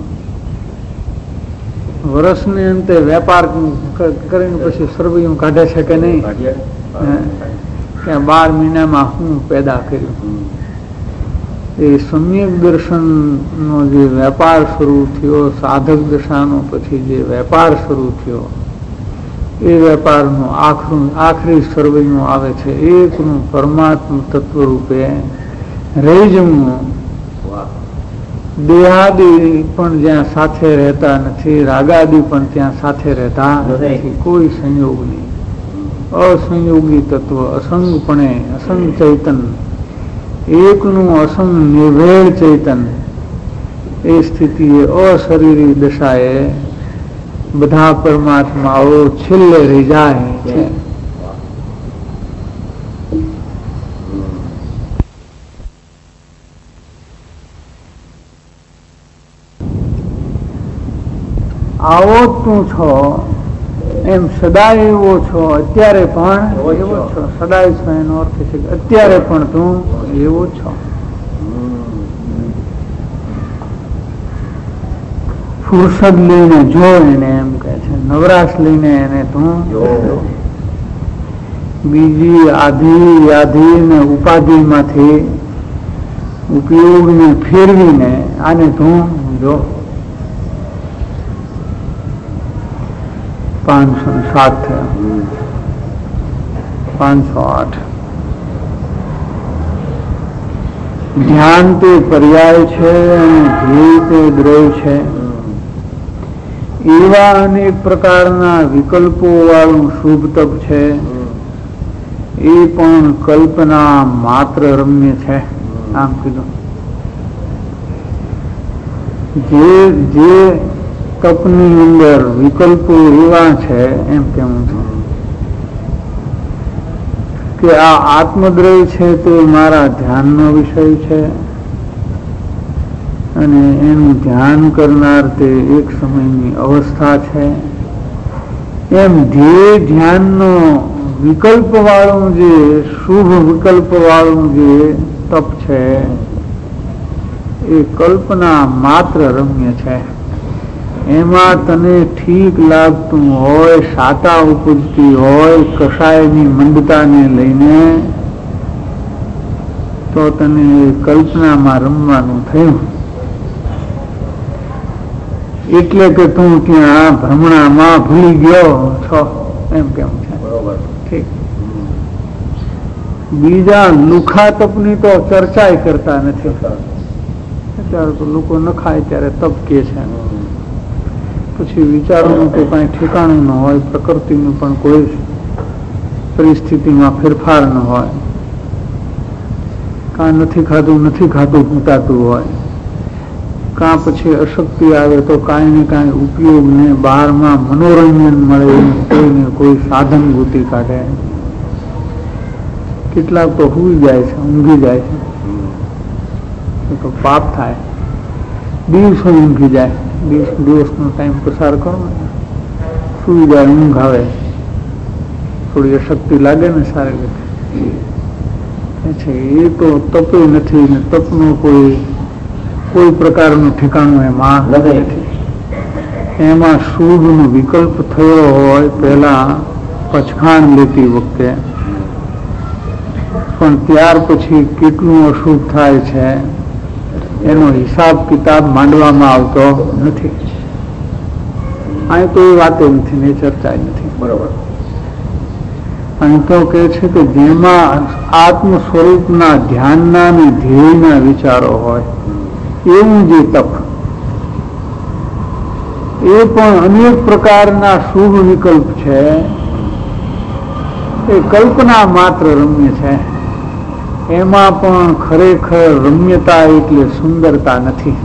વર્ષને અંતે વેપાર કરીને પછી સર્વૈયું કાઢે છે કે નહીં, કે બાર મહિનામાં હું પેદા કર્યું. એ સમ્યક દર્શનનો જે વેપાર શરૂ થયો, સાધક દશાનો પછી જે વેપાર શરૂ થયો, એ વેપારનું આખરું આખરી સર્વૈયું આવે છે. એકનું પરમાત્મ તત્વ રૂપે રહી જવું. દેહાદિ પણ જ્યાં સાથે રહેતા નથી, રાગાદિ પણ ત્યાં સાથે રહેતા નથી, કોઈ સંયોગ નહીં. અસંયોગી તત્વ, અસંગપણે અસંગ ચૈતન, એકનું અસંગ નિર્ભેળ ચૈતન, એ સ્થિતિએ અશરીરી દશાએ બધા પરમાત્માઓ છેલ્લે રહી જાય છે. આવો તું છો એમ સદાય એવો છો, અત્યારે પણ એવો છો. સદાય છો એનો અર્થ છે કે અત્યારે પણ તું એવો છો. ફુરસદ લઈને જો એને એમ કહે છે, નવરાશ લઈને એને તું બીજી આધિ યાધિ ને ઉપાધિ માંથી ઉપયોગને ફેરવીને આને તું જો. પાંચસો સાત થયા, પાંચસો આઠ. ધ્યાન તે પર્યાય છે અને ધ્યેય તે દ્રવ્ય છે. એવા અનેક પ્રકારના વિકલ્પો વાળું શુભ તપ છે, એ પણ કલ્પના માત્ર રમ્ય છે. આમ કીધું. જે જે તપની અંદર વિકલ્પો એવા છે એમ કેવું છું કે આ આત્મદ્રવ્ય છે તે મારા ધ્યાનનો વિષય છે અને એનું ધ્યાન કરનાર તે એક સમયની અવસ્થા છે. એમ ધ્યેય ધ્યાનનો વિકલ્પ વાળું જે શુભ વિકલ્પ વાળું જે તપ છે એ કલ્પના માત્ર રમ્ય છે. એમાં તને ઠીક લાગતું હોય, સાતા ઉપજતી હોય કસાયની મંદતાને લઈને, તો તને કલ્પનામાં રમવાનું થયું. એટલે કે તું ત્યાં ભ્રમણામાં ભૂલી ગયો છો એમ કેમ છે. ઠીક. બીજા લુખા તપની તો ચર્ચા કરતા નથી. અત્યારે તો લોકો ન ખાય ત્યારે તપ કે છે. પછી વિચારોનું તો કઈ ઠેકાણું ન હોય, પ્રકૃતિનું પણ કોઈ પરિસ્થિતિમાં ફેરફાર ન હોય, કાં નથી ખાધું નથી ખાધું પૂતાતું હોય, કાં પછી અશક્તિ આવે તો કાંઈ ને કાંઈ ઉપયોગ ને બહારમાં મનોરંજન મળે કોઈને કોઈ સાધન ગોતી કાઢે. કેટલાક તો હુઈ જાય છે, ઊંઘી જાય છે, તો પાપ થાય. દિવસો ઊંઘી જાય, દિવસ દિવસનો ટાઈમ પસાર કરો, સુઈ જાય, ઊંઘ આવે, થોડી અશક્તિ લાગે ને સારી રીતે. એ તો તપે નથી ને તપનું કોઈ કોઈ પ્રકારનું ઠેકાણું એમાં નથી. એમાં શુભનો વિકલ્પ થયો હોય પહેલા પચખાણ લેતી વખતે, પણ ત્યાર પછી કેટલું અશુભ થાય છે એનો હિસાબ કિતાબ માંડવામાં આવતો નથી. અહીં તો એ વાતો નથી ને ચર્ચા નથી. બરોબર. અહીં તો કે છે કે જેમાં આત્મ સ્વરૂપના ધ્યાનના અને ધ્યેયના વિચારો હોય એવું જે તપ, એ પણ અનેક પ્રકારના શુભ વિકલ્પ છે, એ કલ્પના માત્ર રમ્ય છે. એમાં પણ ખરેખર રમ્યતા એટલે સુંદરતા નથી.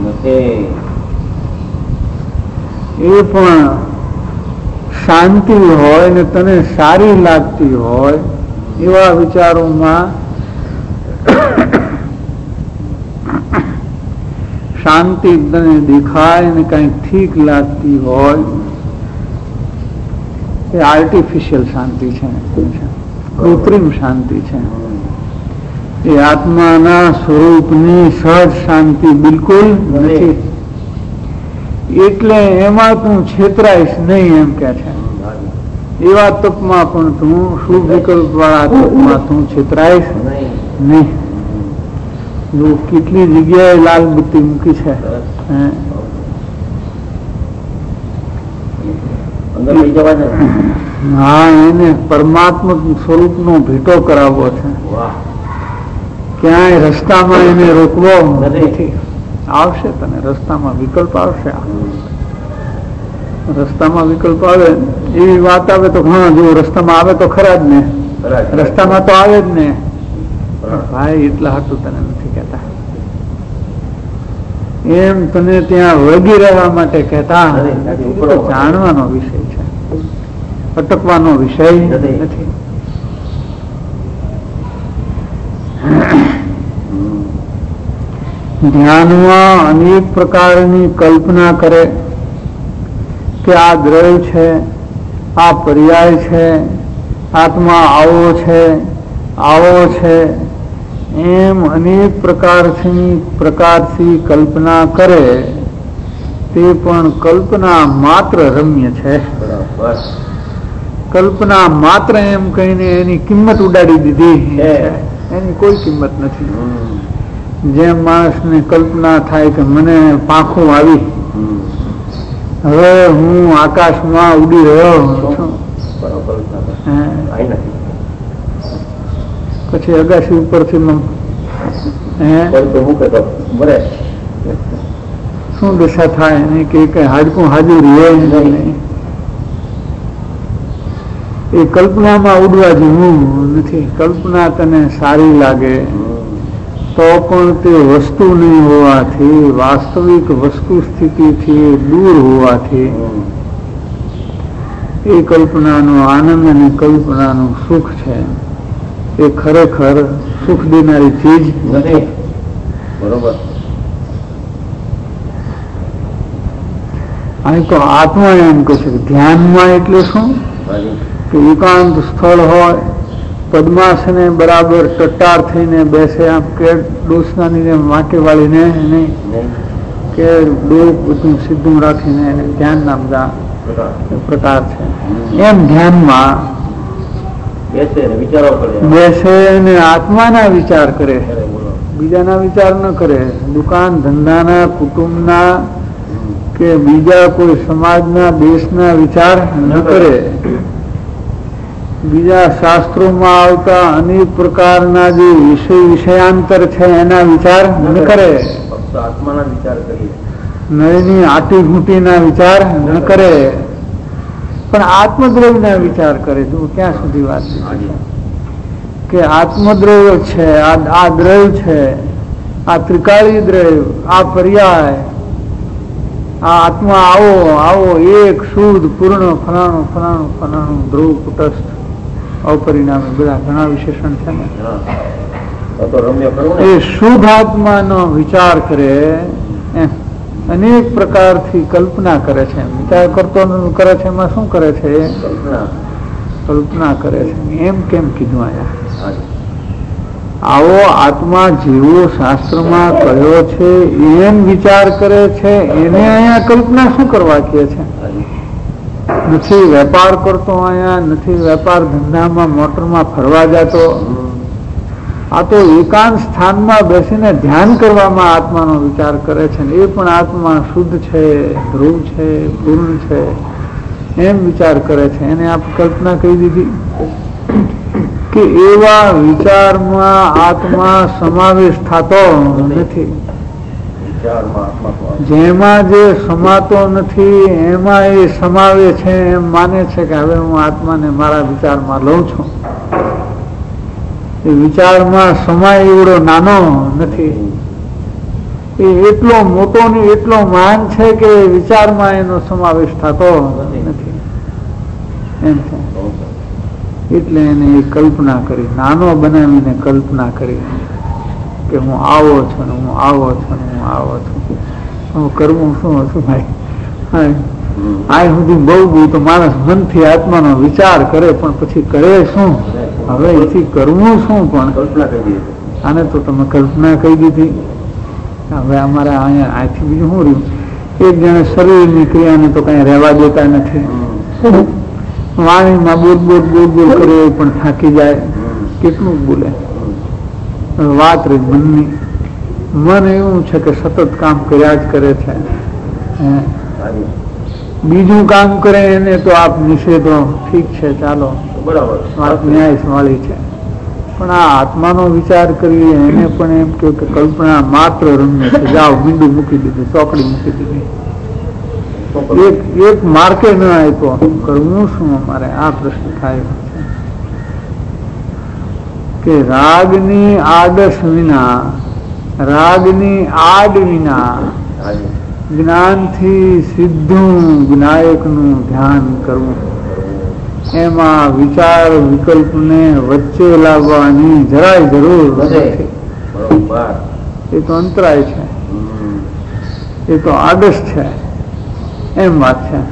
એ પણ શાંતિ હોય ને તને સારી લાગતી હોય એવા વિચારોમાં શાંતિ તને દેખાય ને કઈ ઠીક લાગતી હોય, એ આર્ટિફિશિયલ શાંતિ છે, કૃત્રિમ શાંતિ છે. એ આત્માના સ્વરૂપની સહજ શાંતિ બિલકુલ નથી. એટલે એમાં તું છેતરાઈશ નહીં એમ કે છે. એવા તપમાં પણ તું શુભ વિકલ્પ વાળા તપમાં તું છેતરાઈશ નહીં. જો કેટલી જગ્યાએ લાલ બત્તી મૂકી છે. અંદર લઈ જવા હા, એને પરમાત્મા સ્વરૂપનો ભેટો કરાવવો છે. ક્યાંય રસ્તામાં એને રોકવો નથી. આવશે તને રસ્તામાં વિકલ્પ આવશે. રસ્તામાં વિકલ્પ આવે એવી વાત આવે તો હા, જો રસ્તામાં આવે તો ખરા જ ને, રસ્તામાં તો આવે જ ને ભાઈ, એટલા હતું તને નથી કહેતા. એમ તને ત્યાં વળગી રહેવા માટે કહેતા, જાણવાનો વિષય છે, અટકવાનો વિષય નથી. ધ્યાનમાં અનેક પ્રકારની કલ્પના કરે કે આ દ્રવ્ય છે, આ પર્યાય છે, આત્મા આવો છે, આવો છે, એમ અનેક પ્રકારથી પ્રકારથી કલ્પના કરે તે પણ કલ્પના માત્ર રમ્ય છે. કલ્પના માત્ર એમ કહીને એની કિંમત ઉડાડી દીધી, એની કોઈ કિંમત નથી. જેમ માણસને કલ્પના થાય કે મને પાંખો આવી, હવે હું આકાશમાં ઉડી રહ્યો છું, પછી અગાસી ઉપરથી શું દશા થાય એને કે હાડકું હાજર રહે નહીં. એ કલ્પનામાં ઉડવા જેવું નથી. કલ્પના તને સારી લાગે તો પણ તે વસ્તુ નહીં હોવાથી, વાસ્તવિક વસ્તુ સ્થિતિથી દૂર હોવાથી એ કલ્પનાનો આનંદ અને કલ્પનાનું સુખ છે એ ખરેખર સુખ દેનારી ચીજ નથી. બરોબર. અહીં તો આત્મા એમ કહે છે ધ્યાનમાં એટલે શું કે એકાંત સ્થળ હોય, પદ્માસને બરાબર ટટ્ટાર થઈને બેસે, આમ કે ડોસનાની વાંકે વાળીને નહીં, કે ડોક બધું સીધું રાખીને એને ધ્યાન નામ પ્રકાર છે. એમ ધ્યાનમાં બેસે ને આત્માના વિચાર કરે, બીજાના વિચાર ન કરે, દુકાન ધંધાના, કુટુંબના કે બીજા કોઈ સમાજના, દેશના વિચાર ન કરે. બીજા શાસ્ત્રોમાં આવતા અનેક પ્રકારના જે વિષય વિષયાંતર છે એના વિચાર ન કરે. આત્માના વિચાર કરીએ. નળની આટી ઘૂંટીના વિચાર ન કરે, પણ આત્મદ્રવ્યના વિચાર કરે. જો ક્યાં સુધી વાત કે આત્મદ્રવ્ય છે, આ દ્રવ્ય છે, આ ત્રિકાળી દ્રવ્ય, આ પર્યાય, આ આત્મા આવો આવો એક શુદ્ધ પૂર્ણ ફલાણું ફલાણું ફલાણું ધ્રુવ કુટસ્થ અપરિણામે બધા ઘણા વિશેષણ છે ને, એ શુદ્ધ આત્માનો વિચાર કરે. અનેક પ્રકારથી કલ્પના કરે છે. વિચાર કરતો કરે છે, એમાં શું કરે છે? કલ્પના કરે છે. એમ કેમ કીધું અહીંયા? આવો આત્મા જેવો શાસ્ત્રમાં કહ્યો છે એમ વિચાર કરે છે, એને અહીંયા કલ્પના શું કરવા કહે છે? નથી વેપાર કરતો, અહીંયા નથી વેપાર ધંધામાં મોટરમાં ફરવા જતો, આ તો એકાંત સ્થાનમાં બેસીને ધ્યાન કરવામાં આત્માનો વિચાર કરે છે. એ પણ આત્મા શુદ્ધ છે, ધ્રુવ છે, પૂર્ણ છે, એમ વિચાર કરે છે. એને આપ કલ્પના કહી દીધી કે એવા વિચારમાં આત્મા સમાવેશ થતો નથી. જેમાં જે સમાતો નથી એમાં એ સમાવે છે, એમ માને છે કે હવે હું આત્માને મારા વિચારમાં લઉં છું. એ વિચારમાં સમાય એવડો નાનો નથી, એ એટલો મોટો ને એટલો મહાન છે કે વિચારમાં એનો સમાવેશ થતો નથી. એમ છે. એટલે એને એ કલ્પના કરી, નાનો બનાવીને કલ્પના કરી કે હું આવો છું ને હું આવો છું ને હું આવો છું. હું કરવું શું હતું ભાઈ? આ સુધી બહુ બહુ તો માણસ મનથી આત્માનો વિચાર કરે, પણ પછી કરે શું? હવે એથી કરવું શું? પણ આને તો તમે કલ્પના કહી દીધી. હવે અમારા અહીંયા આથી બીજું શું રહ્યું? એક જણે શરીરની ક્રિયાને તો કઈ રહેવા દેતા નથી. વાણીમાં બોલ બોલ બોલ બોલ કરે પણ થાકી જાય. કેટલું બોલે? વાત રહી મનની. મન એવું છે કે સતત કામ કર્યા જ કરે છે. બીજું કામ કરે એને તો આપ નિષેધો, ઠીક છે ચાલો બરાબર, વાત ન્યાય વાળી છે, પણ આ આત્માનો વિચાર કરીએ એને પણ એમ કહ્યું કે કલ્પના માત્ર રમ્ય છે, જાઓ મીંડું મૂકી દીધું, ચોકડી મૂકી દીધી, એક એક માર્કે ન આપ્યો, કરવું શું અમારે? આ પ્રશ્ન થાય કે રાગની આદર્શ વિના, રાગની આડ વિના જ્ઞાનથી સીધું વિનાયકનું ધ્યાન કરવું, એમાં વિચાર વિકલ્પને વચ્ચે લાવવાની જરાય જરૂર નથી. એ તો અંતરાય છે, એ તો આદર્શ છે, એમ વાત છે.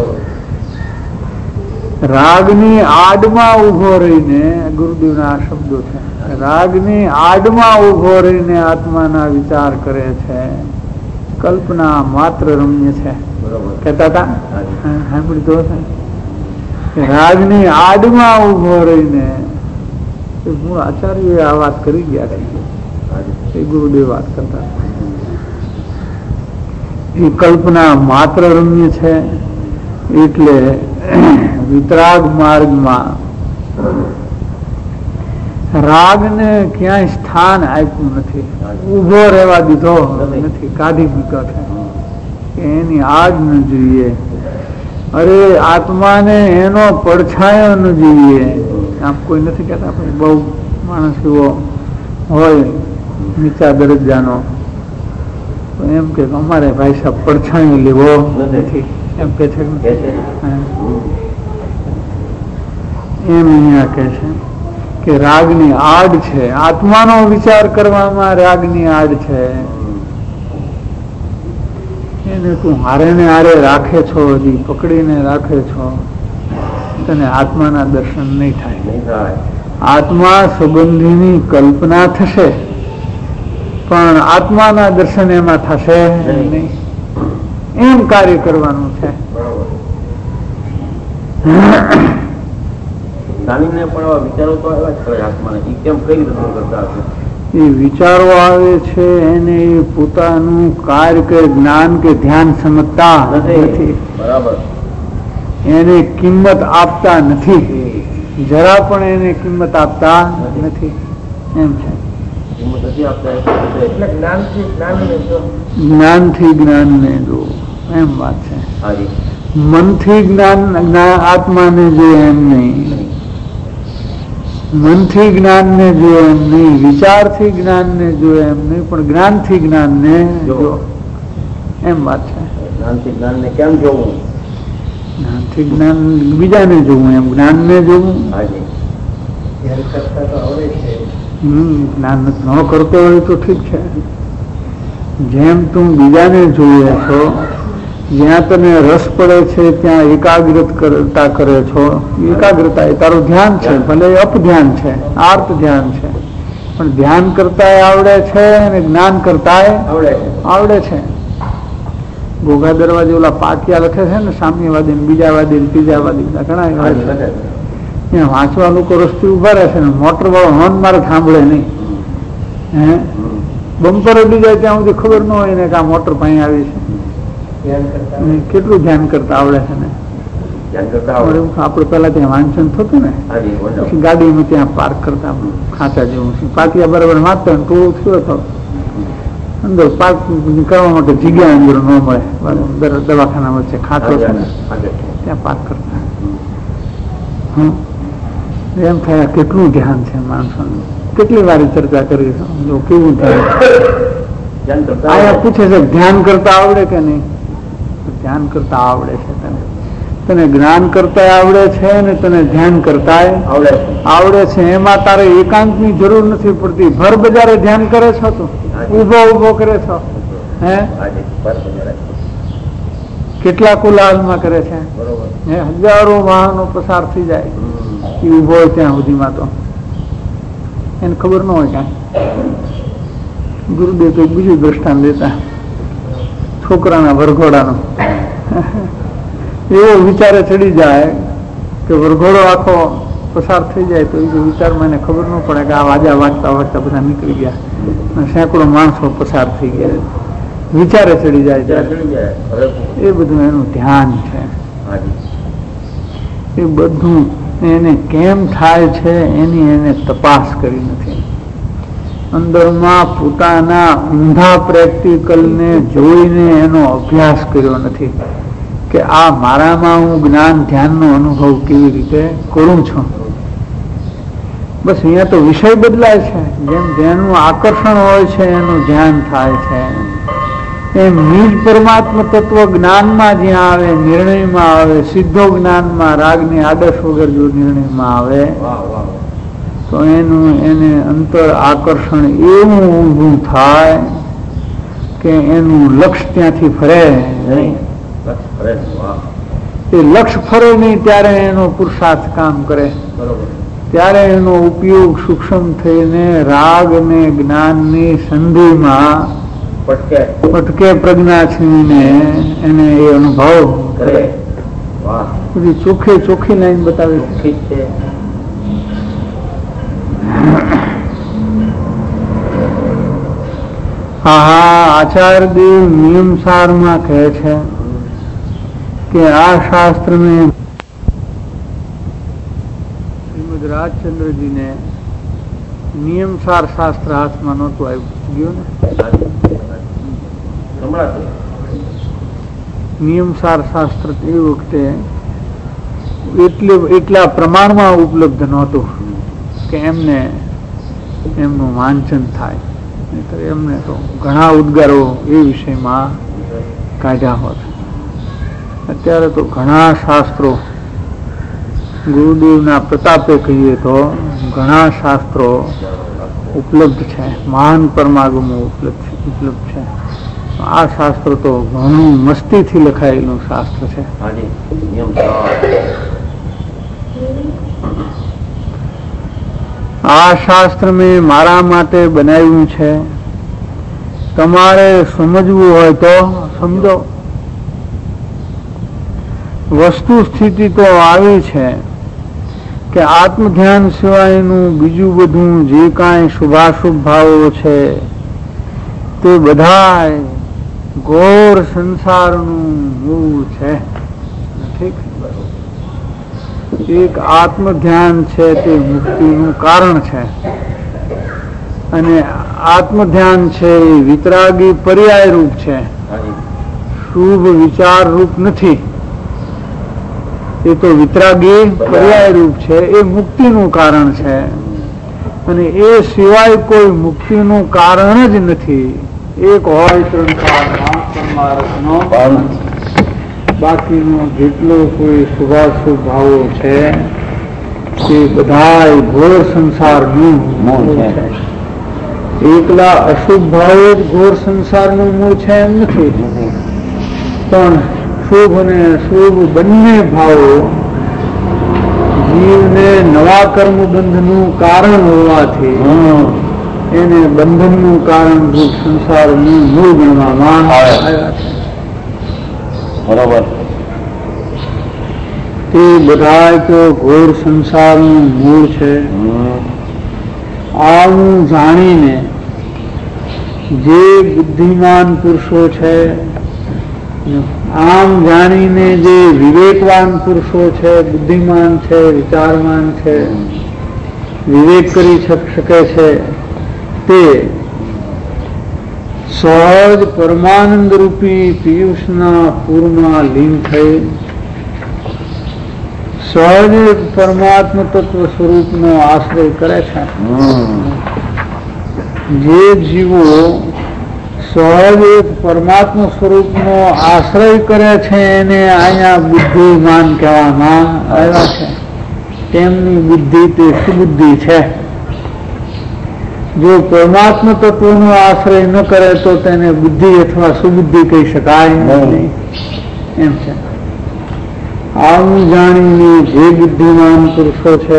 રાગની આડમાં ઉભો રહીને, ગુરુદેવના આ શબ્દો છે, રાગની આડમાં ઉભો રહીને આત્માના વિચાર કરે છે, કલ્પના માત્ર રમ્ય છે કહેતા હતા, સાંભળી તો છે. રાગની આડમાં ઉભો રહીને મૂળ આચાર્ય આ વાત કરી ગયા છે, એ ગુરુદેવ વાત કરતા, એ કલ્પના માત્ર રમ્ય છે. એટલે વિતરાગ માર્ગમાં રાગને ક્યાંય સ્થાન આપ્યું નથી, ઉભો રહેવા દીધો નથી, કાઢી મૂક્યો છે કે એની આડ ન જોઈએ, અરે આત્માને એનો પડછાયો ન જોઈએ. આમ કોઈ નથી કહેતા બહુ માણસ એવો હોય નીચા દરજ્જાનો, તો એમ કે અમારે ભાઈ સાહેબ પડછાયો લેવો નથી, એમ કે છે. એમ અહીંયા કે છે કે રાગની આડ છે, આત્માનો વિચાર કરવામાં રાગની આડ છે. એને તું હારે ને હારે રાખે છો, હજી પકડીને રાખે છો, તને આત્માના દર્શન નહીં થાય. આત્મા સંબંધીની કલ્પના થશે, પણ આત્માના દર્શન એમાં થશે નહીં. એમ કાર્ય કરવાનું છે. એ વિચારો આવે છે એને એ પોતાનું કાર્ય કે જ્ઞાન કે ધ્યાન સમજતા નથી, એને કિંમત આપતા નથી, જરા પણ એને કિંમત આપતા નથી. એમ છે જ્ઞાનથી જ્ઞાનને જો, એમ વાત છે. મનથી જ્ઞાન આત્માને જો એમ નહીં, મનથી જ્ઞાનને જો એમ નહીં, વિચારથી જ્ઞાનને જો એમ નહીં, પણ જ્ઞાનથી જ્ઞાનને જો, એમ વાત છે. જ્ઞાનથી જ્ઞાનને કેમ જોવું? જ્ઞાનથી જ્ઞાન બીજાને જોવું, એમ જ્ઞાનને જોવું. હમ જ્ઞાન ન કરતો હોય તો ઠીક છે. જેમ તું બીજાને જોઈએ છો, જ્યાં તને રસ પડે છે ત્યાં એકાગ્રતા કરે છો, એકાગ્રતા એ તારું ધ્યાન છે, ભલે અપધ્યાન છે, આર્ત ધ્યાન છે, પણ ધ્યાન કરતા આવડે છે અને જ્ઞાન કરતા આવડે છે. ઘોઘા દરવાજે ઓલા પાટિયા લખે છે ને, સામ્યવાદી, બીજાવાદી, ત્રીજાવાદી, ઘણા ત્યાં વાંચવા લોકો રસ્તે ઉભા રહે છે ને મોટર વાળો હોર્ન મારે સાંભળે નહીં. હે બમ્પર ઉડી જાય ત્યાં સુધી ખબર ન હોય ને કે આ મોટર પાણી આવી છે. કેટલું ધ્યાન કરતા આવડે છે ને. આપડે પેલા ત્યાં વાંચન થતું ને, પછી ગાડીમાં ત્યાં પાર્ક કરતા ખાંચા જેવું પાટિયા બરાબર વાંચતા ને ટોળું થયો હતો, અંદર પાર્ક કરવા માટે જગ્યા અંદર ન મળે, દવાખાના વચ્ચે ખાંચો છે ને ત્યાં પાર્ક કરતા. એમ થયા કેટલું ધ્યાન છે માણસોનું. કેટલી વાર ચર્ચા કરી જો કેવું ધ્યાન. આયા પૂછે છે ધ્યાન કરતા આવડે કે નહીં? ધ્યાન કરતા આવડે છે. તને તને જ્ઞાન કરતા આવડે છે ને તને ધ્યાન કરતા આવડે છે. એમાં તારે એકાંતની જરૂર નથી પડતી. ભર બજારે ધ્યાન કરે છો, તું ઉભો ઉભો કરે છો, હે કેટલા કોલાહલમાં કરે છે, હજારો વાહનો પસાર થઈ જાય એ ઉભો હોય ત્યાં સુધીમાં તો એને ખબર ન હોય. ક્યાં ગુરુદેવ તો બીજું દ્રષ્ટાંત દેતા છોકરાના વરઘોડાનો. એવો વિચારે ચડી જાય કે વરઘોડો આખો પસાર થઈ જાય તો એ વિચારમાં એને ખબર ન પડે કે આ વાજા વાંચતા વાંચતા બધા નીકળી ગયા, સેંકડો માણસો પસાર થઈ ગયા. વિચારે ચડી જાય છે, ચડી જાય. હવે એ બધું એનું ધ્યાન છે. હાજી. એ બધું એને કેમ થાય છે એની એને તપાસ કરી નથી. અંદરમાં પોતાના ઊંધા પ્રેક્ટિકલને જોઈને એનો અભ્યાસ કર્યો નથી કે આ મારામાં હું જ્ઞાન ધ્યાનનો અનુભવ કેવી રીતે કરું છું. બસ અહીંયા તો વિષય બદલાય છે, જેમ જેનું આકર્ષણ હોય છે એનું ધ્યાન થાય છે. એમ નિજ પરમાત્મા તત્વ જ્ઞાનમાં જ્યાં આવે, નિર્ણયમાં આવે, સિદ્ધો જ્ઞાનમાં રાગની આદર્શ વગર જો નિર્ણયમાં આવે વાહ વાહ. તો એનું એને અંતર આકર્ષણ એવું ઊભું થાય કે એનું લક્ષ્ય ત્યાંથી ફરે નહીં. બસ ફરે. વાહ. એ લક્ષ્ય ફરે નહીં ત્યારે એનો પુરુષાર્થ કામ કરે, બરોબર. ત્યારે એનો ઉપયોગ સૂક્ષ્મ થઈને રાગ અને જ્ઞાનની સંધિમાં પટકે પટકે પ્રજ્ઞા છીણીને એને એ અનુભવ કરે. વાહ. બધી ચોખ્ખે ચોખ્ખી લાઈન બતાવે છે. ઠીક છે. હા હા, આચાર્ય દેવ નિયમસારમાં કહે છે કે આ શાસ્ત્ર में શ્રીમદ રાજચંદ્રજીને નિયમસાર શાસ્ત્ર હાથમાં નહોતું આવ્યું ગયું ને. સંભળાતું. નિયમસાર શાસ્ત્ર એ વખતે એટલે એટલા પ્રમાણમાં ઉપલબ્ધ નહોતું કે એમને એમનું વાંચન થાય. નહીંતર એમને તો ઘણા ઉદ્ગારો એ વિષયમાં કાઢ્યા હોત. અત્યારે તો ઘણા શાસ્ત્રો ગુરુદેવના પ્રતાપે કહીએ તો ઘણા શાસ્ત્રો ઉપલબ્ધ છે, મહાન પરમાગમો ઉપલબ્ધ ઉપલબ્ધ છે. આ શાસ્ત્ર તો ઘણું મસ્તીથી લખાયેલું શાસ્ત્ર છે. હાજી. નિયમ સાર. આ શાસ્ત્ર મેં મારા માટે બનાવ્યું છે. તમારે સમજવું હોય તો સમજો. વસ્તુ સ્થિતિ તો આવી છે કે આત્મ ધ્યાન સિવાયનું બીજું બધું જે કાંઈ શુભાશુભ ભાવો છે તે બધા ઘોર સંસારનું મૂળ છે. ઠીક. એક આત્મ ધ્યાન છે તે મુક્તિનું કારણ છે, અને આત્મ ધ્યાન છે એ વિતરાગી પર્યાય રૂપ છે, શુભ વિચાર રૂપ નથી. એ તો વિતરાગી પર્યાય રૂપ છે, એ મુક્તિનું કારણ છે. અને એ સિવાય કોઈ મુક્તિનું કારણ જ નથી. એક હોય સંસારમાં પરમાર્થનો, બાકીનો જેટલો કોઈ શુભાશુભ ભાવો છે તે બધા ઘોર સંસારનું મૂળ છે. એકલા અશુભ ભાવો જ ઘોર સંસારનું મૂળ છે એમ નથી, પણ શુભ અને અશુભ બંને ભાવો જીવને નવા કર્મ બંધનું કારણ હોવાથી એને બંધનનું કારણ રૂપ સંસારનું મૂળ ગણવામાં આવ્યા છે. બરોબર. તે બધા તો ઘોર સંસારનું મૂળ છે. આવું જાણીને જે બુદ્ધિમાન પુરુષો છે, આમ જાણીને જે વિવેકવાન પુરુષો છે, બુદ્ધિમાન છે, વિચારમાન છે, વિવેક કરી શકે છે, તે સહજ પરમાનંદ રૂપી પિયુષના પૂરમાં લીન થઈ સહજ પરમાત્મ તત્વ સ્વરૂપનો આશ્રય કરે છે. જે જીવો સહજ પરમાત્મ સ્વરૂપનો આશ્રય કરે છે એને અહીંયા બુદ્ધિમાન કહેવામાં આવ્યા છે. તેમની બુદ્ધિ તે સુબુદ્ધિ છે. જો પરમાત્મ તત્વનો આશ્રય ન કરે તો તેને બુદ્ધિ અથવા સુબુદ્ધિ કહી શકાય નહીં એમ છે. આવું જાણીને જે બુદ્ધિમાન પુરુષો છે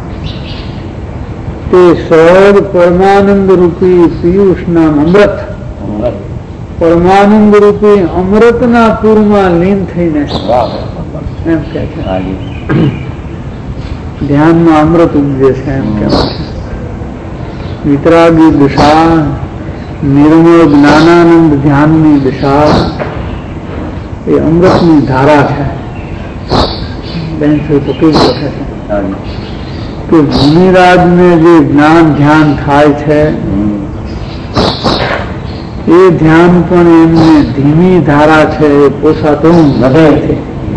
તે સહજ પરમાનંદ રૂપી પિયુષના અમૃત પરમાનંદ રૂપી અમૃતના પૂરમાં લીન થઈને એમ કે છે ધ્યાનમાં અમૃત ઉપજે છે એમ કહેવાય છે. વિતરાગી દશા નિર્મળ જ્ઞાનાનંદ ધ્યાનની દિશા એ અમૃતની ધારા છે. બેન તો કેવી લખે છે કે મુનિરાજને જે જ્ઞાન ધ્યાન થાય છે એ ધ્યાન પણ એમને ધીમી ધારા છે, એ પોસાતું નથી.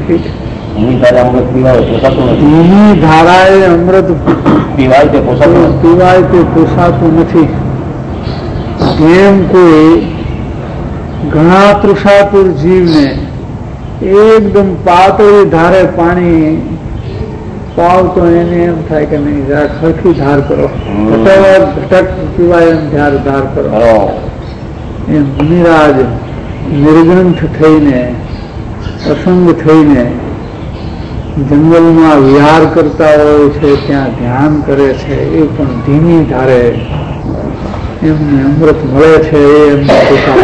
ધીમી ધારાએ અમૃત પીવાય તે પોસાતું નથી. જેમ કોઈ ઘણા તૃષાતુર જીવને એકદમ પાતળી ધારે પાણી પાવ તો એને એમ થાય કે નહીં જરા સરખી ધાર કરો, ઘટક પીવાય એમ ધાર ધાર કરો. એમ મુનિરાજ નિર્ગ્રંથ થઈને અસંગ થઈને જંગલમાં વિહાર કરતા હોય છે, ત્યાં ધ્યાન કરે છે, એ પણ ધીમી ધારે એમને અમૃત મળે છે. એ એમને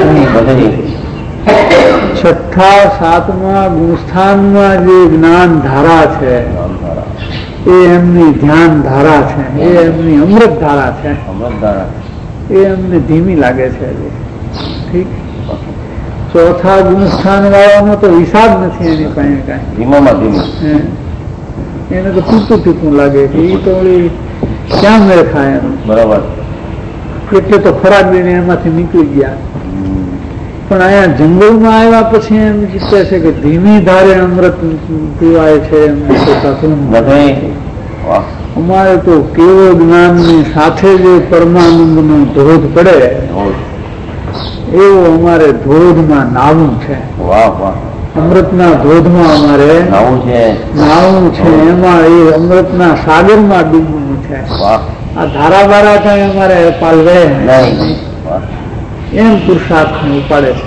છઠ્ઠા સાતમા ગુણસ્થાનમાં જે જ્ઞાન ધારા છે એ એમની ધ્યાન ધારા છે, એ એમની અમૃત ધારા છે. એ એમને ધીમી લાગે છે. ઠીક. ચોથા ગુણસ્થાન વાળાનો તો હિસાબ નથી એની પાસે કાંઈ. એને તો ટૂંકું ટૂંકું લાગે કે એ તો ક્યાં મેળ ખાય એનું. બરાબર. એટલે તો ખરાબ લઈને એમાંથી નીકળી ગયા. પણ અહીંયા જંગલમાં આવ્યા પછી એમ કહે છે કે ધીમી ધારે અમૃત પીવાય છે. અમારે તો કેવો જ્ઞાનની સાથે જે પરમાનંદ નો ધોધ પડે એવું અમારે ધોધમાં નાવું છે. અમૃતના ધોધમાં અમારે નાવું છે. એમાં એ અમૃતના સાગરમાં ડૂબવું છે. આ ધારા બારા કઈ અમારે પાલવે એમ પુરુષાર્થ ઉપાડે છે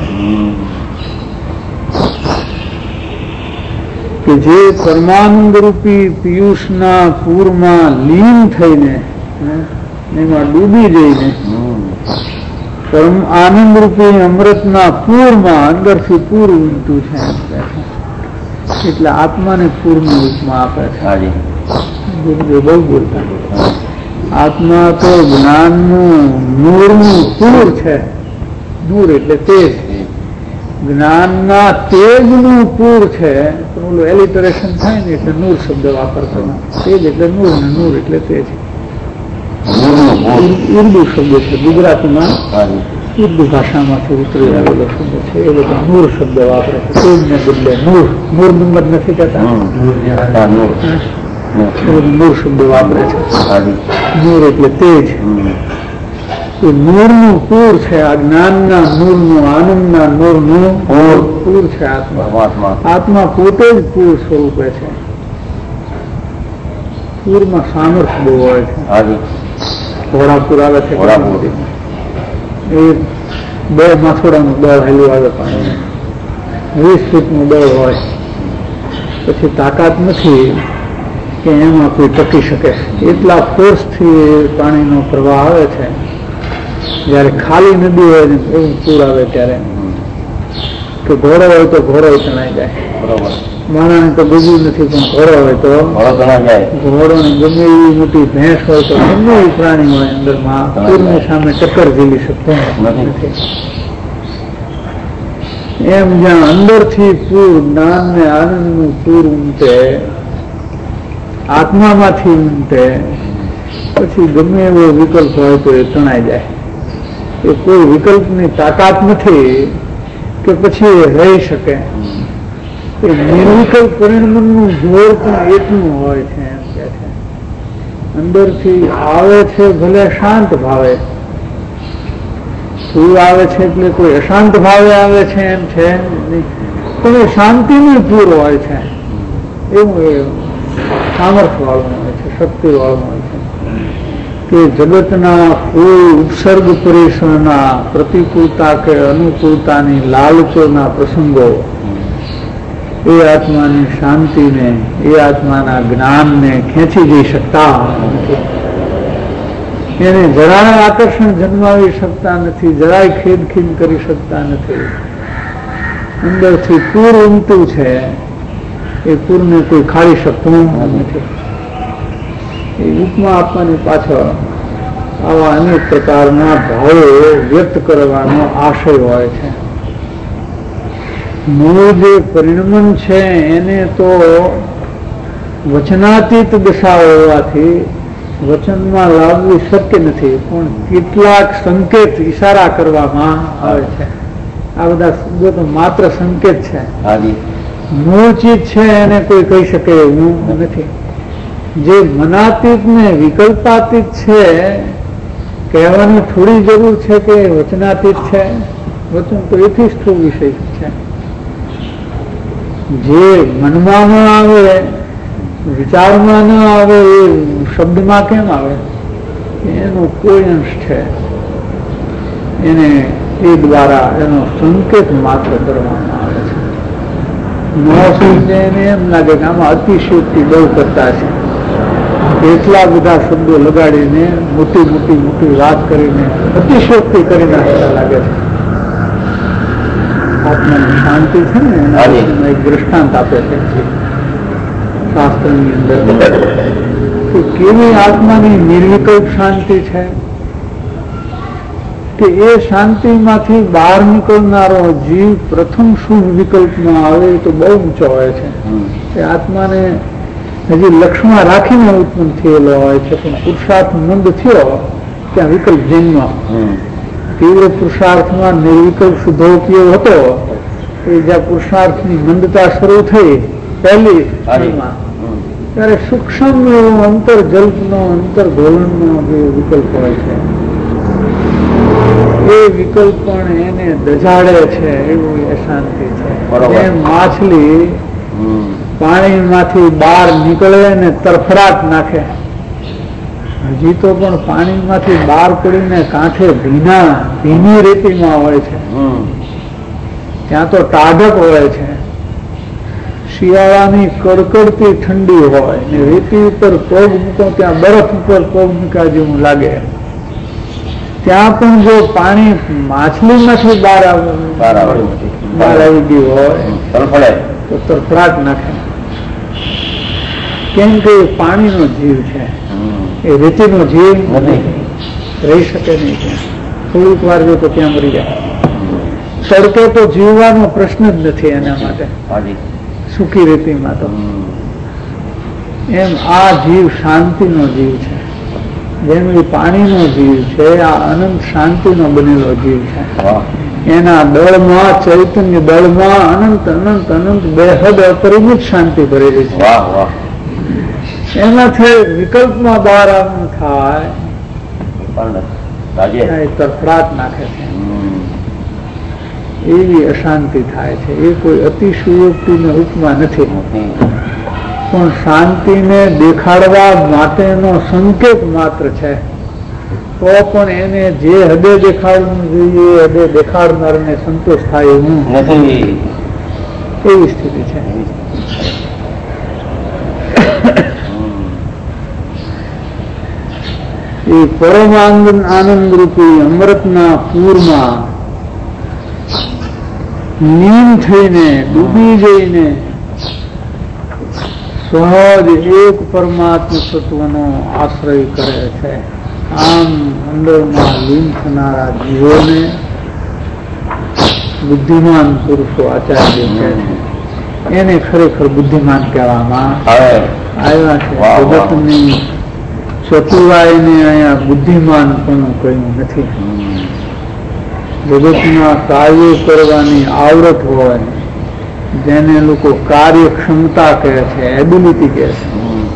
કે જે પરમાનંદ રૂપી પિયુષના પૂરમાં લીન થઈને એમાં ડૂબી જઈને પરમ આનંદ રૂપી અમૃતના પૂરમાં અંદરથી પૂર ઊંટું છે. એટલે આત્માને પૂર્ણ રૂપમાં આપે છે. બહુ બોલતા આત્મા તો જ્ઞાનનું નૂરનું પૂર છે. નૂર એટલે તેજ, જ્ઞાનના તેજનું પૂર છે. ઓલું એલિટરેશન થાય ને એટલે નૂર શબ્દ વાપરતો. તેજ એટલે નૂર ને નૂર એટલે તેજ. ઉર્દુ શબ્દ છે, ગુજરાતીમાં ઉર્દુ ભાષામાંથી ઉતરી આવેલો શબ્દ છે. એ બધા નૂર શબ્દ વાપરે છે. તેજને બદલે નૂર. નૂર નંબર નથી કહેતા, નૂર શબ્દ વાપરે છે. નૂર એટલે તેજ. એ નૂરનું પૂર છે. આ જ્ઞાનના નૂરનું, આનંદના નૂરનું પૂર છે આત્મા. આત્મા પોતે જ પૂર સ્વરૂપે છે. પૂરમાં સામર્થ્ય બહુ હોય છે. ઘોડા પૂર આવે છે એ બે માથોડાનું દળ હેલું આવે પાણી. વીસ ફૂટનું દળ હોય પછી તાકાત નથી કે એમાં કોઈ ટકી શકે. એટલા ફોર્સથી પાણીનો પ્રવાહ આવે છે. જયારે ખાલી નદી હોય ને એવું પૂર આવે ત્યારે કે ઘોડો હોય તો ઘોડો તણાઈ જાય. માણસ તો બીજું નથી, પણ ઘોડો હોય તો ઘોડો ને ગમે એવી મોટી ભેંસ હોય તો ગમે એવી પ્રાણી હોય અંદરમાં પૂરની સામે ટક્કર ઝીલી શકતો નથી. એમ જ્યાં અંદરથી પૂર જ્ઞાન ને આનંદ નું પૂર ઉમટે, આત્મામાંથી ઉમટે, પછી ગમે એવો વિકલ્પ હોય તો એ તણાઈ જાય. એ કોઈ વિકલ્પની તાકાત નથી કે પછી એ રહી શકે. એ નિર્વિકલ્પ પરિણમનનું જોર પણ એટલું હોય છે. એમ કે છે અંદરથી આવે છે ભલે શાંત ભાવે. પૂર આવે છે એટલે કોઈ અશાંત ભાવે આવે છે એમ છે પણ એ શાંતિનું પૂર હોય છે. એવું એ સામર્થ્ય વાળું હોય છે, શક્તિ વાળું હોય છે કે જગતના કોઈ ઉપસર્ગ પરેશના પ્રતિકૂળતા કે અનુકૂળતાની લાલચોના પ્રસંગો એ આત્માની શાંતિને, એ આત્માના જ્ઞાનને ખેંચી જઈ શકતા નથી. એને જરાય આકર્ષણ જન્માવી શકતા નથી, જરાય ખેદખીન કરી શકતા નથી. અંદરથી પૂર ઉમટું છે, એ પૂરને કોઈ ખાલી શકતું નથી. એ ઉપમા આપવાની પાછળ આવા અનેક પ્રકારના ભાવો વ્યક્ત કરવાનો આશય હોય છે. મૂળ જે પરિણમન છે એને તો વચનાતીત દશા હોવાથી વચનમાં લાવવી શક્ય નથી, પણ કેટલાક સંકેત ઈશારા કરવામાં આવે છે. આ બધા શબ્દો તો માત્ર સંકેત છે. મૂળ ચીજ છે એને કોઈ કહી શકે એવું નથી. જે મનાતીત ને વિકલ્પાતીત છે કહેવાની થોડી જરૂર છે કે વચનાતીત છે. વચન તો એથી સ્થૂળ વિષય છે. જે મનમાં ન આવે, વિચારમાં ન આવે, એ શબ્દમાં કેમ આવે? એનો કોઈ અંશ છે, એને એ દ્વારા એનો સંકેત માત્ર કરવામાં આવે છે. ન સમજે એને એમ લાગે કે આમાં અતિશયોક્તિ બહુ કરતા છે, એટલા બધા શબ્દો લગાડીને મોટી મોટી મોટી વાત કરીને અતિશયોક્તિ કરી નાખતા લાગે છે. આત્માની શાંતિ છે ને એના એક દ્રષ્ટાંત આપે છે શાસ્ત્રની અંદર કે કેવી આત્માની નિર્વિકલ્પ શાંતિ છે કે એ શાંતિમાંથી બહાર નીકળનારો જીવ પ્રથમ શુભ વિકલ્પમાં આવે તો બહુ ઊંચો હોય છે. એ આત્માને હજી લક્ષ્યમાં રાખીને ઉત્પન્ન થયેલો હોય છે, પણ પુરુષાર્થ મંદ થયો ત્યાં વિકલ્પ જન્મ. તીવ્ર પુરુષાર્થમાં નિર્વિકલ્પ શુદ્ધો ઉપયોગ હતો એ જ્યાં પુરુષાર્થની મંદતા શરૂ થઈ પહેલી ત્યારે સૂક્ષ્મ એવો અંતર જલ્પનો અંતર ગોલનનો જે વિકલ્પ હોય છે એ વિકલ્પ પણ એને દજાડે છે. એવું એ શાંતિ છે. એ માછલી પાણીમાંથી બહાર નીકળે ને તરફડાટ નાખે, હજી તો પણ પાણીમાંથી બહાર પડીને કાંઠે ભીના ભીની રેતીમાં હોય છે, ત્યાં તો ટાઢક હોય છે. શિયાળાની કડકડતી ઠંડી હોય ને રેતી ઉપર પગ મૂકો ત્યાં બરફ ઉપર પગ મૂક્યા જેવું લાગે. ત્યાં પણ જો પાણી માછલીમાંથી બહાર બહાર આવી ગયું હોય તો તરફડાટ નાખે, કેમ કે પાણીનો જીવ છે, એ રેતીનો જીવ રહી શકે નહીં. થોડીક વાર જો તો ત્યાં મરી જાય. તડકે તો જીવવાનો પ્રશ્ન જ નથી એના માટે, સૂકી રેતીમાં તો. એમ આ જીવ શાંતિનો જીવ છે. જેમ એ પાણીનો જીવ છે, આ અનંત શાંતિનો બનેલો જીવ છે. એના દળમાં, ચૈતન્ય દળમાં અનંત અનંત અનંત બેહદ અપરિમિત શાંતિ ભરેલી છે. એનાથી વિકલ્પમાં બહાર આવવાનું થાય તરફડાટ નાખે છે, એવી અશાંતિ થાય છે. એ કોઈ અતિશયોક્તિને ઉપમા નથી, પણ શાંતિને દેખાડવા માટેનો સંકેત માત્ર છે. તો પણ એને જે હદે દેખાડવું જોઈએ એ હદે દેખાડનારને સંતોષ થાય એવું નથી. એવી સ્થિતિ છે. એ પરમ આનંદ રૂપી અમૃતના પૂરમાં લીન થઈને ડૂબી જઈને સહજ એક પરમાત્મા તત્વનો આશ્રય કરે છે. આમ અંદરમાં લીન થનારા જીવોને બુદ્ધિમાન પુરુષો આચાર્ય કહે છે. એને ખરેખર બુદ્ધિમાન કહેવામાં આવ્યા છે. જગતની ચતુરાઈને અહીંયા બુદ્ધિમાન પણ કહ્યું નથી. જગતમાં કાર્ય કરવાની આવડત હોય જેને લોકો કાર્યક્ષમતા કહે છે, એબિલિટી કહે છે,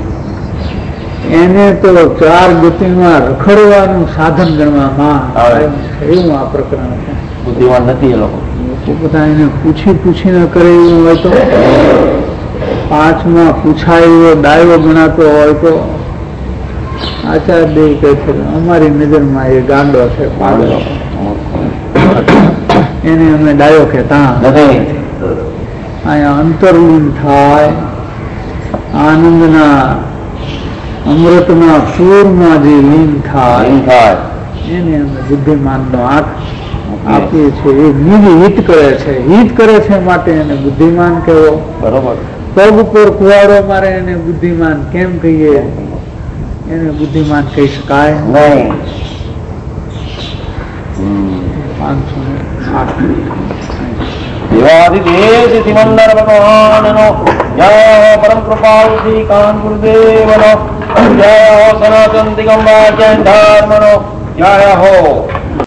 એને તો ચાર ગતિમાં રખડવાનું સાધન ગણવામાં આવે છે. એવું આ પ્રકરણ છે. બુદ્ધિમાન નથી એ લોકો. બધા એને પૂછી પૂછીને કરે એવું હોય તો, પાંચમાં પૂછાય એવો ડાયો ગણાતો હોય તો આચાર્ય કહે છે અમારી નજરમાં એ ગાંડો છે, પાડો, એને અમે ડાયો કહેતા. અહીંયા અંતર્લીન થાય, આનંદના અમૃતના પૂરમાં જે લીન થાય એને અમે બુદ્ધિમાનનો આંખ આપીએ છીએ. એ બીજ હિત કરે છે, હિત કરે છે માટે એને બુદ્ધિમાન કહેવો. બરોબર. પગ ઉપર કુવાડો મારે એને બુદ્ધિમાન કેમ કહીએ? એને બુદ્ધિમાન કહી શકાય નહીં. પાંચસો ને આઠ દેવાધિદેવ સિમંદર ભગવાનનો જય હો પરમ કૃપાળુ શ્રી કાન ગુરુદેવનો જય હો સનાતન દિગંબર જૈન ધર્મનો જય હો.